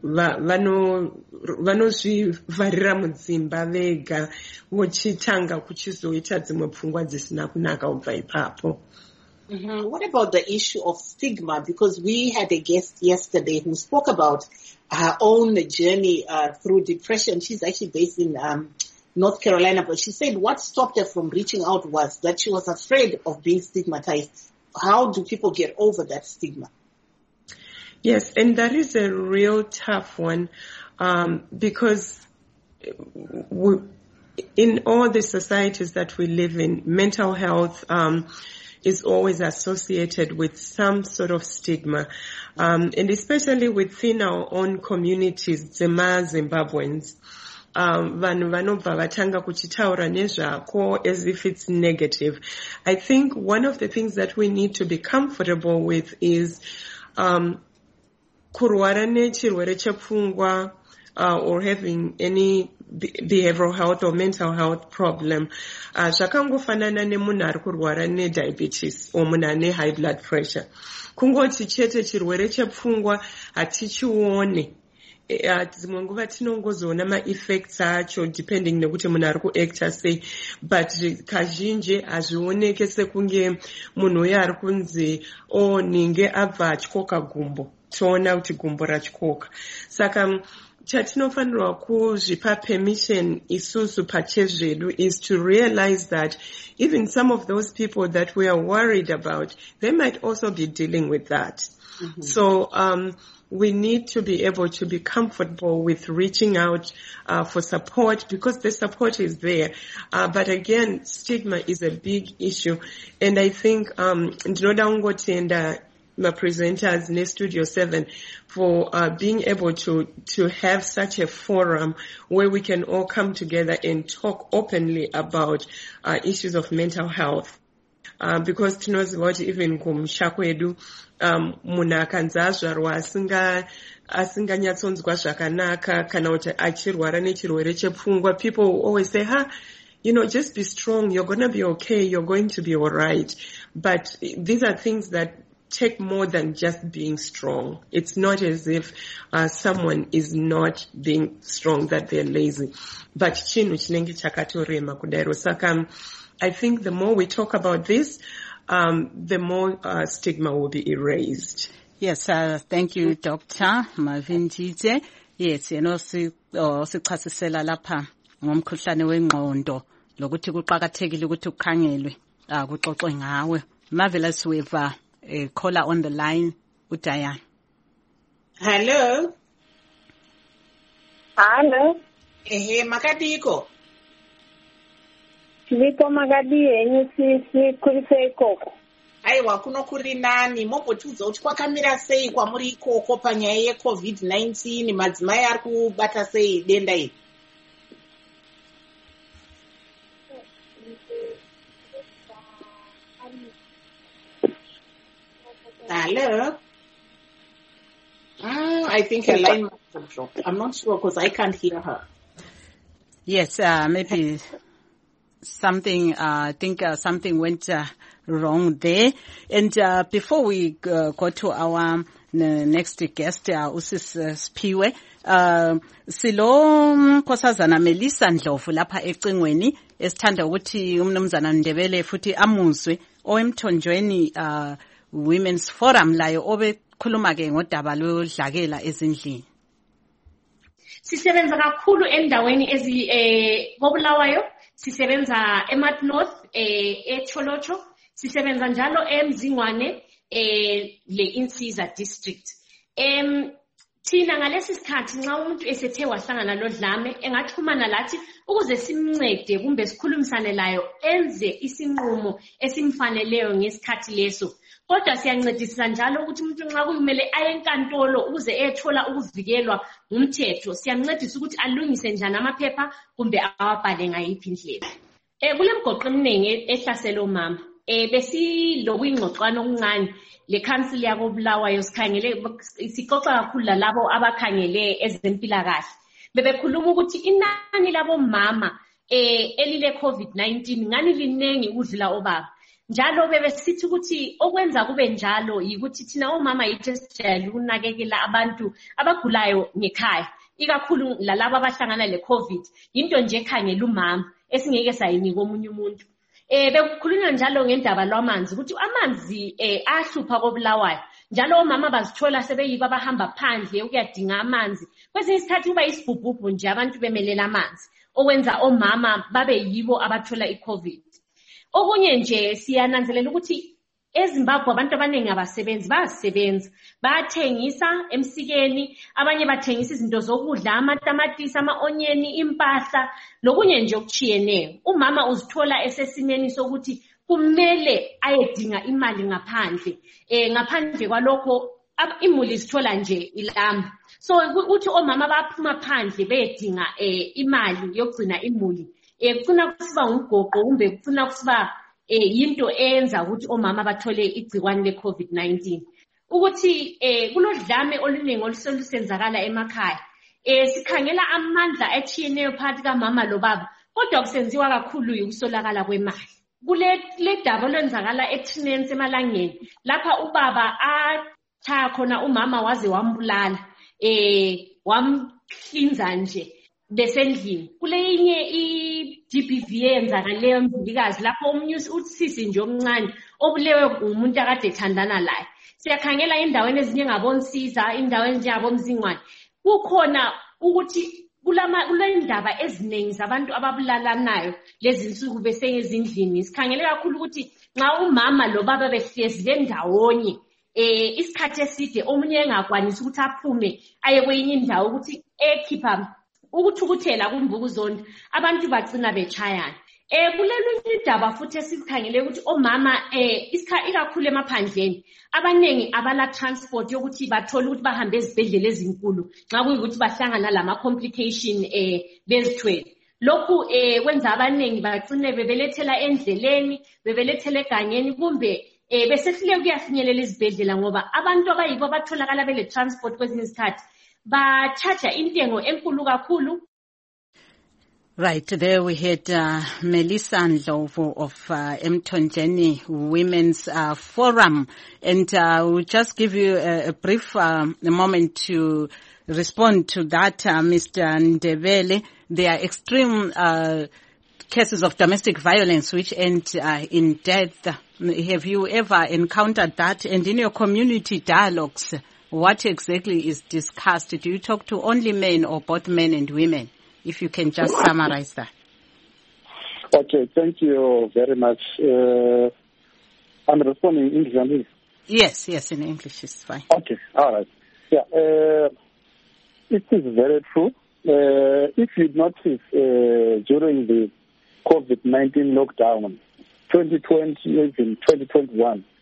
vanozvivharira mudzimba vega vochitanga kuchizoita dzimwe pfungwa dzisina kunaka kubva ipapo. What about the issue of stigma? Because we had a guest yesterday who spoke about her own journey through depression. She's actually based in North Carolina, but she said what stopped her from reaching out was that she was afraid of being stigmatized. How do people get over that stigma? Yes, and that is a real tough one, because in all the societies that we live in, mental health is always associated with some sort of stigma. And especially within our own communities, Zimbabweans, vanhu vanobva vatanga kuchitaura nezvako as if it's negative. I think one of the things that we need to be comfortable with is kurwara nechirwere chepfungwa or having any behavioral health or mental health problem. Zvakangofanana nemunhu ari kurwara nediabetes or munhu ane high blood pressure. Kungoti chete chirwere chepfungwa hatichione. Dzimwe nguva tinongozoona ma-effects acho depending nekuti munhu ari kuacta sei, but kazhinji hazvioneke sekunge munhu uyo ari kunzi ninge abva atyoka gumbo, toona kuti gumbo ratyoka. Saka chatinofanirwa kuzvipa permission isusu pachezvedu is to realize that even some of those people that we are worried about, they might also be dealing with that. So we need to be able to be comfortable with reaching out for support, because the support is there. But again, stigma is a big issue. And I think ndinoda kungotenda presenters in Studio 7 for being able to have such a forum where we can all come together and talk openly about issues of mental health. Because tinoziva kuti even kumusha kwedu munhu akanzi azvarwa asinganyatsonzwa zvakanaka kana kuti achirwara nechirwere chepfungwa, people always say, just be strong, you're going to be okay, you're going to be all right. But these are things that take more than just being strong. It's not as if someone is not being strong, that they're lazy. But chinhu chinenge chakatorema kudaro. Saka I think the more we talk about this, the more stigma will be erased. Yes, thank you, Dr. Mavimbidze. Yes, sichasisela lapha ngomkhuhlane wengqondo lokuthi kuqhakathekile ukuthi ukhangelwe kuxoxwe ngawe. Marvelous, with a caller on the line, Diane. Hello. Hello. Makadiko. Liko magadi yenye si kulise ikoko. aiwa kuno kuri nani mombotudza kuti kwakamira sei kwamuri ikoko panyaya yeCovid-19 madzimai ari kubata sei denda iri? Hello? I think her line must have dropped. I'm not sure because I can't hear her. Yes, maybe something, I think something went wrong there. And before we go to our next guest, Usis Spiwe, silo Nkosazana Melissa Ndlovu lapha ecingweni esithanda ukuthi umnumzana Ndebele futhi amuzwe oemthonjweni Women's Forum layo obekhuluma ke ngodaba lodlakela ezindlini. Sisebenza kakhulu endaweni koBulawayo, sisebenza eMat North, eCholocho, sisebenza njalo eMzingwane, le Insiza district. Thina ngalesi sikhathi nxa umuntu esethe wahlangana lodlame engaxhumana lathi ukuze simncede kumbe sikhulumisane layo enze isinqumo esimfaneleyo ngesikhathi leso. Kodwa siyancedisa njalo ukuthi umuntu nxa kumele aye enkantolo ukuze ethola ukuvikelwa ngumthetho, siyamncedisa ukuthi alungise njani amaphepha kumbe awabhale ngayiphi indlela. Kule mgoqo eminingi ehlasela omama, besilokuyingxoxano okuncane le council yakoBulawayo sixoxa kakhulu lalabo abakhangele ezempilakahle. Bebekhuluma ukuthi inani labo mama elile COVID-19 ngani linengi ukudlula obaba. Njalo bebesithi ukuthi okwenza kube njalo yikuthi thina omama yithi sijayele ukunakekela abantu abagulayo ngekhaya, ikakhulu lalabo abahlangana leCovid, into nje ekhangela umama esingeke sayinika omunye umuntu. Bekukhulunywa njalo ngendaba lwamanzi ukuthi amanzi ahlupha koBulawayo, njalo omama bazithola sebeyiba abahamba phandle ukuyadinga amanzi. Kwesinye isikhathi kuba isibhubhubhu nje abantu bemelela amanzi, okwenza omama babe yibo abathola iCovid. Okunye nje siyananzelela ukuthi eZimbabwe abantu abaningi abasebenzi bayasebenza, bayathengisa emsikeni, abanye bathengisa izinto zokudla, amatamatisi, ama-onyeni, impahla, lokunye nje okuchiyeneyo. Umama uzithola esesimeni sokuthi kumele ayedinga imali ngaphandle. Ngaphandle kwalokho imuli zithola nje ilamba. So ukuthi omama baphuma phandle beyedinga imali yokugcina imuli. Kufuna kusiba umgoqo kumbe kufuna kusiba yinto eyenza ukuthi omama bathole igcikwane leCovid-19. Ukuthi kulodlame oluningi oluselusenzakala emakhaya. Sikhangela amandla achiyeneyo phakathi kamama lobaba, kodwa kusenziwa kakhulu ukusolakala kwemali. Kule daba olwenzakala eTrinents emalangeni, lapha ubaba athaya khona umama waze wambulala, wamhlinza nje besendlini. Kuleyinye iGBV eyenzakaleyo mvulikazi lapho omunye usisi nje omncane obulewe ngumuntu akade ethandana laye. Siyakhangela indaweni ezinye ngabonsiza, indaweni njengabomzingwane. Kukhona ukuthi kulendaba eziningi zabantu ababulalanayo lezi insuku besengezindlini. Sikhangele kakhulu ukuthi nxa umama lobaba behlezi bendawonye isikhathi eside omunye engakwanisi ukuthi aphume aye kwenye indawo ukuthi ekhipha ukuthukuthela kumvukuzonda, abantu bagcina betshayana. Kulelunye indaba futhi esikhangele ukuthi omama ikakhulu emaphandleni abanengi abala transport yokuthi bathole ukuthi bahambe ezibhedlela ezinkulu nxa kuyikuthi bahlangana lama complication bezithwele. Lokhu kwenza abanengi bagcine bebelethela endleleni, bebelethela egangeni kumbe besehluleka ukuyafinyelela izibhedlela ngoba abantu abayibo abatholakala bele transport kwezinye isikhathi ba-charge intengo enkulu kakhulu. Right, there we had Melissa Ndlovu of Emthonjeni Women's Forum, and we'll just give you a brief moment to respond to that, Mr. Ndebele. There are extreme cases of domestic violence which end in death. Have you ever encountered that? And in your community dialogues, what exactly is discussed? Do you talk to only men or both men and women? If you can just summarize that. Okay, thank you very much. I'm responding in English. Yes, in English is fine. Okay, all right. Yeah, it is very true. If you notice during the COVID-19 lockdown, 2020, even 2021,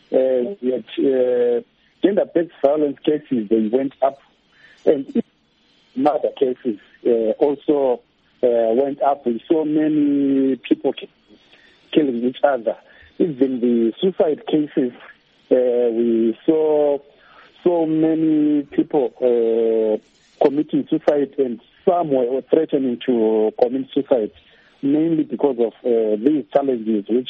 gender-based violence cases, they went up, and murder cases also went up. We saw many people killing each other. Even the suicide cases, we saw so many people committing suicide, and some were threatening to commit suicide, mainly because of these challenges which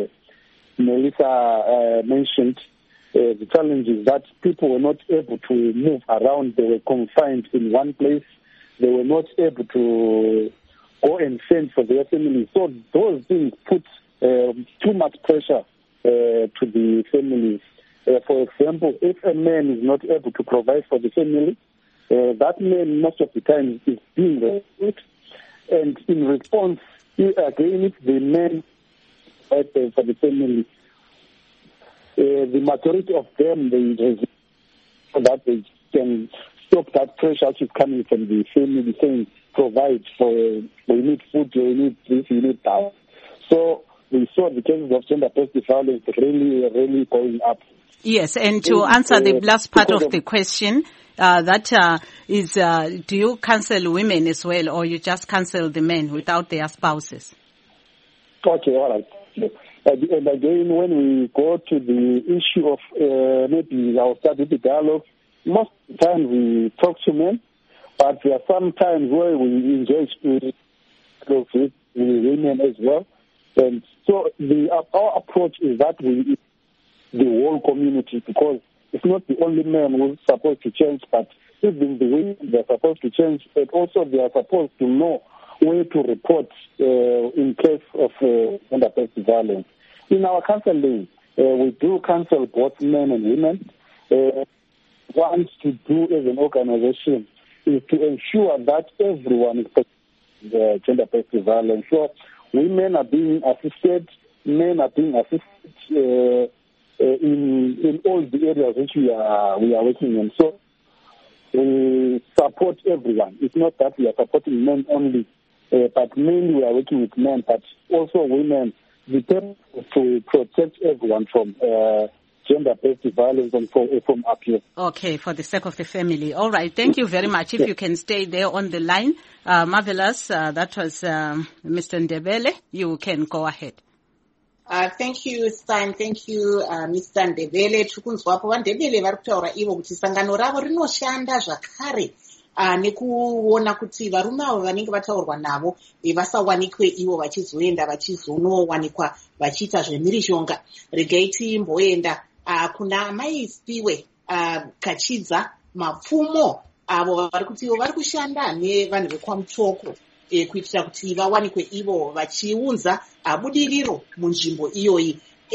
Melissa mentioned. The challenge is that people were not able to move around. They were confined in one place. They were not able to go and fend for their families. So those things put too much pressure to the families. For example, if a man is not able to provide for the family, that man most of the time is being raped. And in response, again, if the man for the family, the majority of them, they so that they can stop that pressure which is coming from the family saying, provide for, we need food, we need this, we need that. So we saw the cases of gender-based violence really going up. Yes, and to answer the last part of the question, do you counsel women as well, or you just counsel the men without their spouses? Okay, all right. And again, when we go to the issue of maybe I'll start with the dialogue, most of the time we talk to men, but there are some times where we engage with women as well. And so our approach is that we the whole community, because it's not the only men who's supposed to change, but even the women, they're supposed to change, and also they are supposed to know where to report in case of gender-based violence. In our counseling, we do counsel both men and women. What to do as an organization is to ensure that everyone is protected gender-based violence. So women are being assisted, men are being assisted in all the areas which we are working in. So we support everyone. It's not that we are supporting men only, but mainly we are working with men, but also women. The purpose is to protect everyone from gender-based violence and from abuse. Okay, for the sake of the family. All right, thank you very much. If you can stay there on the line. Marvelous. That was Mr. Ndebele. You can go ahead. Thank you, Stein. Thank you, Mr. Ndebele. Tukunzwapo vaNdebele vari kutaura ivo kuti sangano ravo rinoshanda zvakare nekuona kuti varume avo vanenge vataurwa navo vasawanikwe ivo vachizoenda vachizonowanikwa vachiita zvemhirizhonga. Regai timboenda kuna mai Spiwe Kachidza mapfumo avo vari kuti ivo vari kushanda nevanhu vekwaMutoko kuitira kuti vawanikwe ivo vachiunza budiriro munzvimbo iyoyi.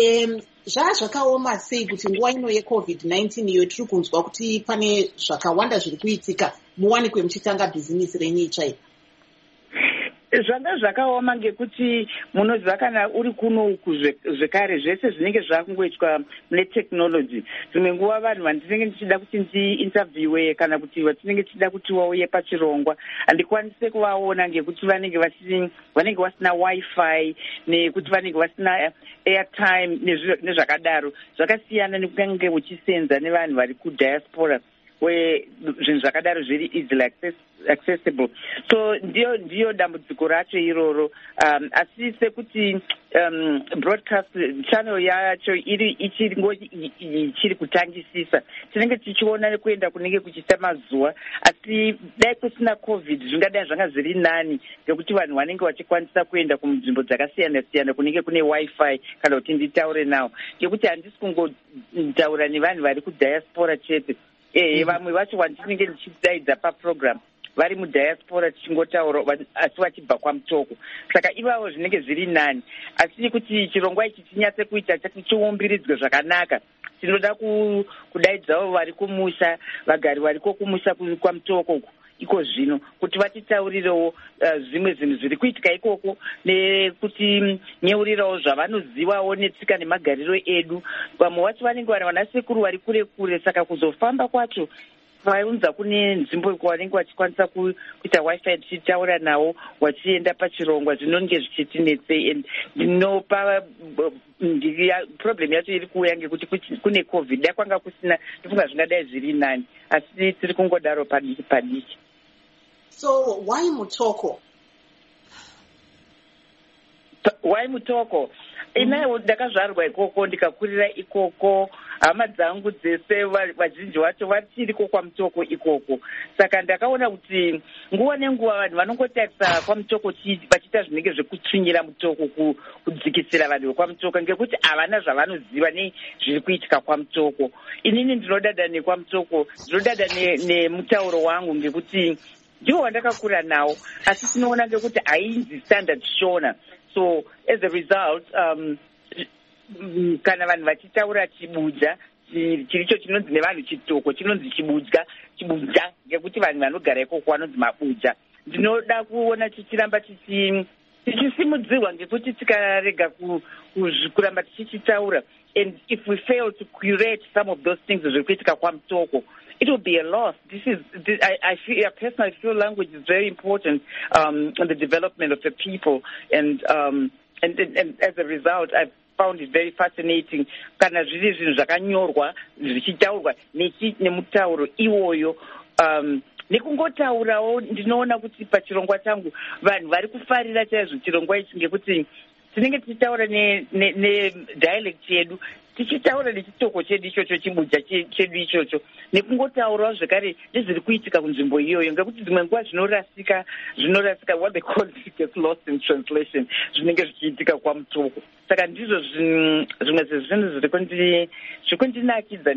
Zvakaoma sei kuti nguva ino yeCovid-19 iyo tiri kunzwa kuti pane zvakawanda zviri kuitika, muwanikwe muchitanga bhizinisi renyu itsva iyi? Zvanga zvakaoma ngekuti munoziva kana uri kuno zvekare zvese zvinenge zvakungoitwa mune technology. Dzimwe nguva vanhu vandinenge ndichida kuti ndiinterviewe kana kuti vatinenge tichida kuti vauye pachirongwa handikwanise kuvaona ngekuti vanenge vasina wifi nekuti vanenge vasina airtime nezvakadaro. Zvakasiyana nekunge uchisenza nevanhu vari kudiaspora where zvinhu zvakadaro zviri easily accessible. So ndiyo dambudziko racho iroro. Asi sekuti broadcast channel yacho ichiri kutangisisa, tinenge tichiona nekuenda kunenge kuchiita mazuva, asi dai kusina covid zvingadai zvanga zviri nani ngekuti vanhu vanenge vachikwanisa kuenda kunzvimbo dzakasiyana siyana kunenge kune wifi kana kuti nditaure nawo, ngekuti handisi kungotaura nevanhu vari kudiaspora chete. Vamwe vacho vandinenge ndichidaidza paprogram vari mudiaspora tichingotaura asi vachibva kwaMutoko. Saka ivavo zvinenge zviri nani. Asi kuti chirongwa ichi chinyatse kuita chiumbiridzwe zvakanaka, tinoda kudaidzawo vari kumusha, vagari variko kumusha kwaMutoko iko zvino, kuti vatitaurirewo zvimwe zvinhu zviri kuitika ikoko, nekuti nyeurirawo zvavanozivawo netsika nemagariro edu. Vamwe vacho vanenge vari vanasekuru vari kure kure, saka kuzofamba kwacho vaunza kune nzvimbo kwavanenge vachikwanisa kuita wifi tichitaura nawo wachienda pachirongwa zvinonge zvichitinetsei. And ndinopa problem yacho iri kuuya ngekuti kune covid dai kwanga kusina ndifunga zvingadai zviri nani, asi tiri kungodaro padiki padiki. So why Mutoko? Why Mutoko? Inayo ndakazvarwa ikoko ndikakurira ikoko, hama dzangu dzese vazhinji vacho vachiriko kwaMutoko ikoko. Saka ndakaona kuti nguva nenguva vanhu vanongotarisa kwaMutoko vachiita zvinenge zvekutsvinyira Mutoko kudzikisira vanhu vekwaMutoko ngekuti havana zvavanoziva nezviri kuitika kwaMutoko. Inini ndinodada nekwaMutoko, ndinodada nemutauro wangu ngekuti ndiwo wandakakura nawo, asi tinoona ngekuti hainzi standard shona. So as a result, kana vanhu vachitaura chibudya chiricho chinonzi nevanhu chitoko chinonzi chibudya ngekuti vanhu vanogara ikoko vanonzi mabudya. Ndinoda kuona chichiramba chichisimudzirwa ngekuti tikarega kuramba tichichitaura, and if we fail to curate some of those things zviri kuitika kwaMutoko, it will be a loss. I personally feel language is very important in the development of the people, and as a result, I found it very fascinating. Kana zviri zvinhu zvakanyorwa zvichitaurwa nemutauro iwoyo, nekungotaurawo ndinoona kuti pachirongwa changu vanhu vari kufarira chaizvo chirongwa ichi ngekuti tinenge tichitaura nedialect yedu, tichitaura nechitoko chedu ichocho, chibudya chedu ichocho, nekungotaurawo zvekare nezviri kuitika kunzvimbo iyoyo, ngekuti dzimwe nguva zvinorasika what they call gets lost in translation zvinenge zvichiitika kwaMutoko. Saka ndizvo zvimwe zvezvinhu zviri kundinakidza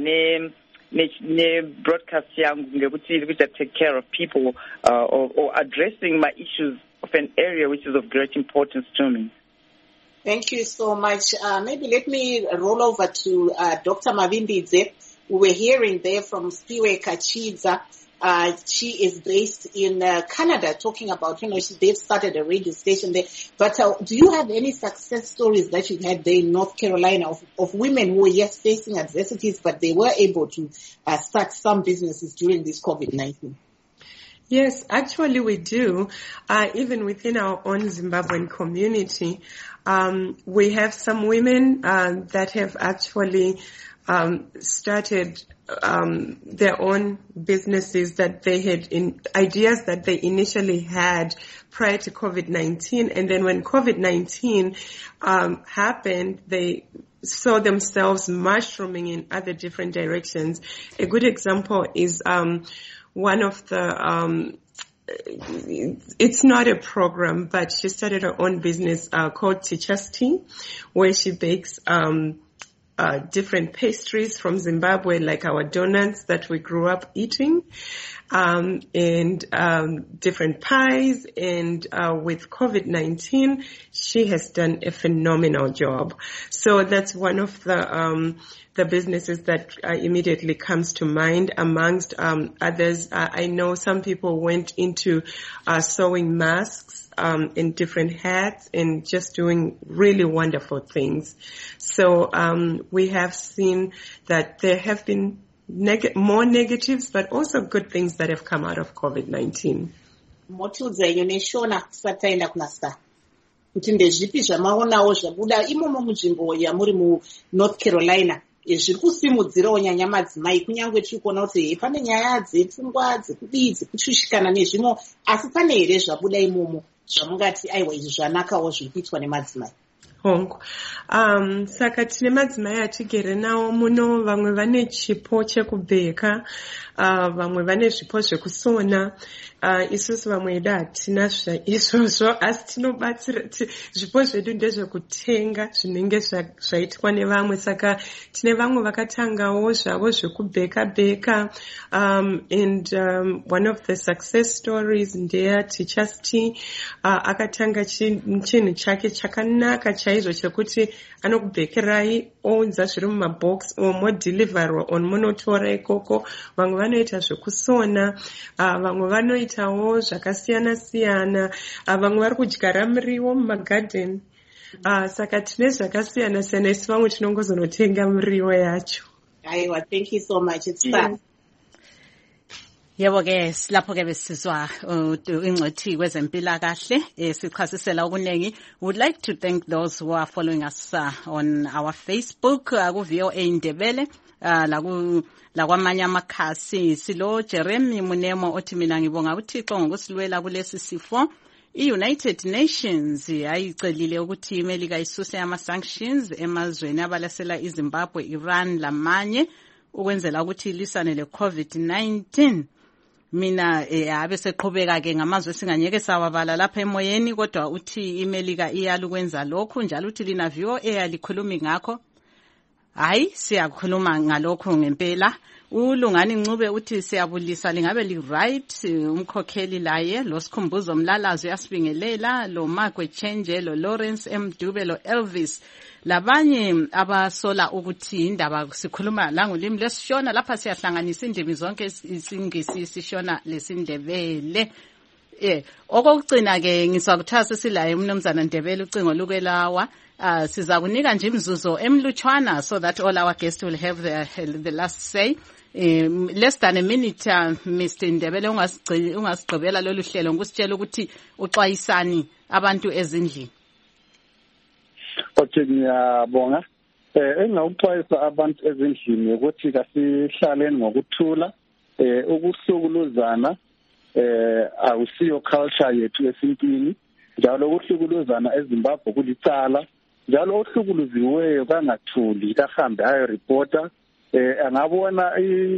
ne-broadcast yangu ngekuti iri kuita take care of people or addressing my issues of an area which is of great importance to me. Thank you so much. Maybe let me roll over to Dr. Mavimbidze. We were hearing there from Siwe Kachidza. She is based in Canada, talking about, they've started a radio station there. But do you have any success stories that you've had there in North Carolina of women who were, yes, facing adversities, but they were able to start some businesses during this COVID-19? Yes, actually we do. Even within our own Zimbabwean community, we have some women that have actually started their own businesses that they had ideas that they initially had prior to COVID-19. And then when COVID-19 happened, they saw themselves mushrooming in other different directions. A good example is one of the it's not a program, but she started her own business called Teacher's Tea, where she bakes different pastries from Zimbabwe, like our donuts that we grew up eating, and different pies. And with COVID-19, she has done a phenomenal job. So that's one of the businesses that immediately comes to mind. Amongst others, I know some people went into sewing masks in different hats and just doing really wonderful things. So we have seen that there have been more negatives, but also good things that have come out of COVID-19. Motudzenyu neshona kusataenda kunasta kuti ndezvipi zvamaonawo zvabuda imomo munzvimbo yamuri mu North Carolina zviri kusimudzirawo nyanya madzimai, kunyange tiri kuona kuti pane nyaya dzepfungwa dzekudii dzekuchushikana nezvimwe, asi pane here zvabuda imomo zvamungati aiwa izvi zvanakawo zviri kuitwa nemadzimai? Hongu. Saka tine madzimai atigere nawo muno, vamwe vane chipo chekubheka, vamwe vane zvipo zvekusona, isusu vamwe edu hatina izvozvo, asi tinobatsira zvipo zvedu ndezvekutenga zvinenge zvaitwa nevamwe. Saka tine vamwe vakatangawo zvavo zvekubheka bheka, and one of the success stories ndeye Teacher's Tea. Akatanga chinhu chake chakanaka chaizvo chekuti anokubhekerai ounza zviri mumabox modhilivarwa munotora ikoko. Vamwe vanoita zvekusona, vamwe vanoitawo zvakasiyana siyana, vamwe vari kudyara miriwo mumagadheni. Saka tine zvakasiyana siyana, isi vamwe tinongozonotenga miriwo yacho. Aiwa, thank you so much. It's fun. Yebo ke lapho ke besizwa ingcwethi kwezempilakahle sichasisela okuningi. Would like to thank those who are following us on our Facebook ku VOA Indebele la kwamanye amakhasi. Silo Jeremy Munemo othi mina ngibonga uThixo ngokusilwela kulesi sifo. I-United Nations ayicelile ukuthi iMelika isuse ama-sanctions emazweni abalasela iZimbabwe, Iran lamanye ukwenzela ukuthi ilisane le-COVID-19. Mina abeseqhubeka ke ngamazwe singanyeke sawabala lapha emoyeni, kodwa uthi iMelika iyala ukwenza lokhu njalo uthi lina VOA likhulumi ngakho. Hayi siyakhuluma ngalokho ngempela. uLungani Ncube uthi siyabulisa lingabe li right umkhokheli laye lo Sikhumbuzo Mlalazi uyasibingelela lo Magwe Change lo Lawrence Mdube lo Elvis labanye abasola ukuthi indaba sikhuluma la ngolimi lesishona lapha siyahlanganisa indimi zonke isingisi sishona lesindebele. Okugcina ke ngisakuthatha silaye umnumzana Ndebele ucingo lukwelawa. Siza kunika nje imzuzo emlutshwana so that all our guests will have the last say. Less than a minute, Mr. Ndebele ungasigqibela lolu hlelo ngusitshela ukuthi uxwayisani abantu ezindlini. Okay, ngiyabonga. Engawuxwayisa abantu ezindlini ukuthi kasihlaleni ngokuthula, ukuhlukuluzana awusiyo culture yethu esintwini, njalo ukuhlukuluzana eZimbabwe kulicala, njalo ohlukuluziweyo kangathuli kahambe ayo reporter. Angabona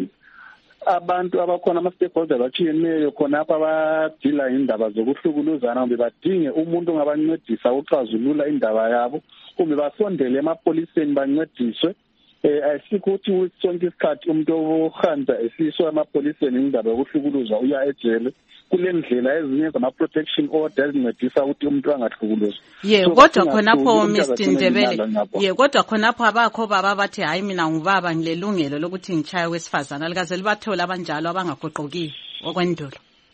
abantu abakhona ama-stakeholders atshiyeneyo khonapha abadila indaba zokuhlukuluzana kumbe badinge umuntu ongabancedisa uxazulula indaba yabo kumbe basondele emapoliseni bancediswe. Asikho ukuthi sonke isikhathi umuntu ohanza esiswa emapoliseni indaba yokuhlukuluzwa uya ejele. Kule ndlela ezinye zama-protection order ezincedisa ukuthi umuntu angahlukuluzwa. Kodwa khonapho Mr. Ndebele, kodwa khonapho abakho baba bathi hayi mina ngubaba ngilelungelo lokuthi ngichaye wesifazana likaze libathola abanjalo abangagoqokiyo okwendulo.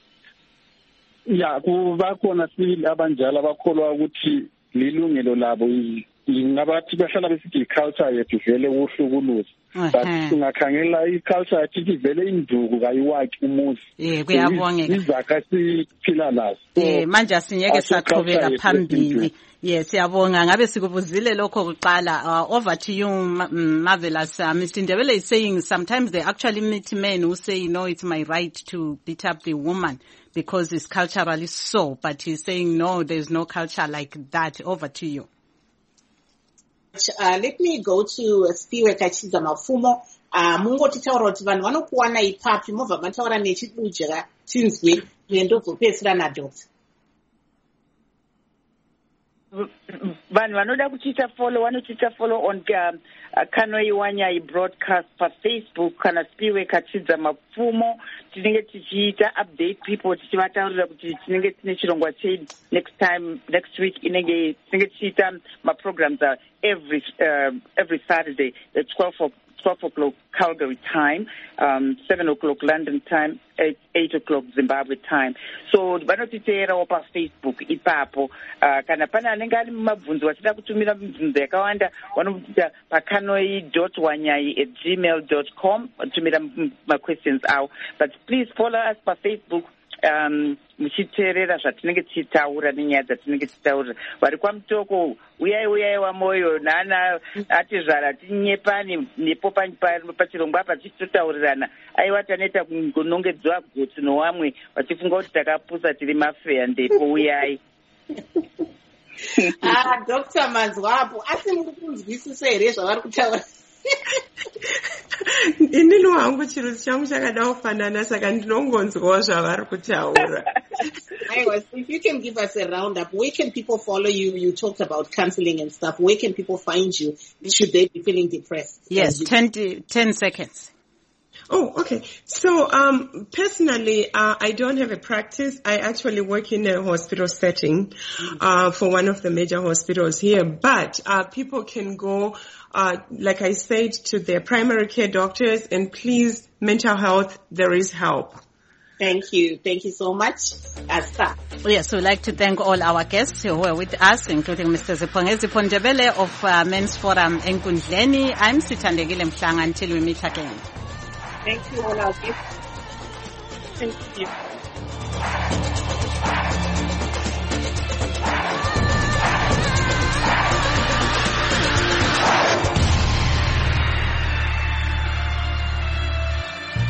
Kubakhona sibili abanjalo abakholwa ukuthi lilungelo labo ngabathi bahlala besithi i-culture yethu vele ukuhlukuluza. But singakhangela i-culture yethu ivele induku kayiwaki umuzi. Kuyabongeka. Izakha siphila lazo. Manje asingeke saqhubeka phambili. Yes, siyabonga. Ngabe sikubuzile lokho kuqala. Over to you, Marvelous. Mr. Ndebele is saying sometimes they actually meet men who say, no, it's my right to beat up the woman because it's culturally so. But he's saying, no, there's no culture like that. Over to you. Let me go to Spiwe Kachiza Mafumo. Mungo titaura kuti vanhu vanokuwana ipapi movha vataura nechibujira tinzwi ndozopedzisira nadota. Vanhu vanoda kuchita follow vanochita follow on Kanoi Wanyai broadcast pa Facebook kana Spiwe Kachiza Mafumo. Tinenge tichiita update people tichivataurira kuti tinenge tine chirongwa chedu next week inenge tinenge tichiita programs every Saturday at 12 o'clock Calgary time, 7 o'clock London time, 8 o'clock Zimbabwe time. So vanotiteerawo pa Facebook ipapo kana pana anenge ari mumabvunzo vachida kutumira mibvunzo yakawanda vanoita pakanoi.wanyai@gmail.com vatumira questions avo. But please follow us pa Facebook muchiteerera zvatinenge tichitaura nenyaya dzatinenge tichitaura. Vari kwamutoko uyai wamoyo nana ati zvara tinyepani nepo pachirongwa apa tichitotaurirana aiwa taneta kunongedzwa gotsi nowamwe vachifunga kuti takapusa tiri mafeya ndepo uyai. Dr. Manzwapo asi muri kunzwisisa here zvavari kutaura? Inini wangu chirusi changu chakada kufanana saka ndinongonzwawo zvavari kutaura. If you can give us a roundup, where can people follow you? You talked about counseling and stuff. Where can people find you? Should they be feeling depressed? Yes, 10 seconds. Oh, okay. So, personally, I don't have a practice. I actually work in a hospital setting, for one of the major hospitals here. But, people can go, like I said, to their primary care doctors, and please, mental health, there is help. Thank you. Thank you so much. Asta. Yes, we'd like to thank all our guests who were with us, including Mr. Zipongezi Ndebele of Men's Forum Enkundleni. I'm Sithandegile Mhlanga until we meet again. Thank you all our guests. Thank you.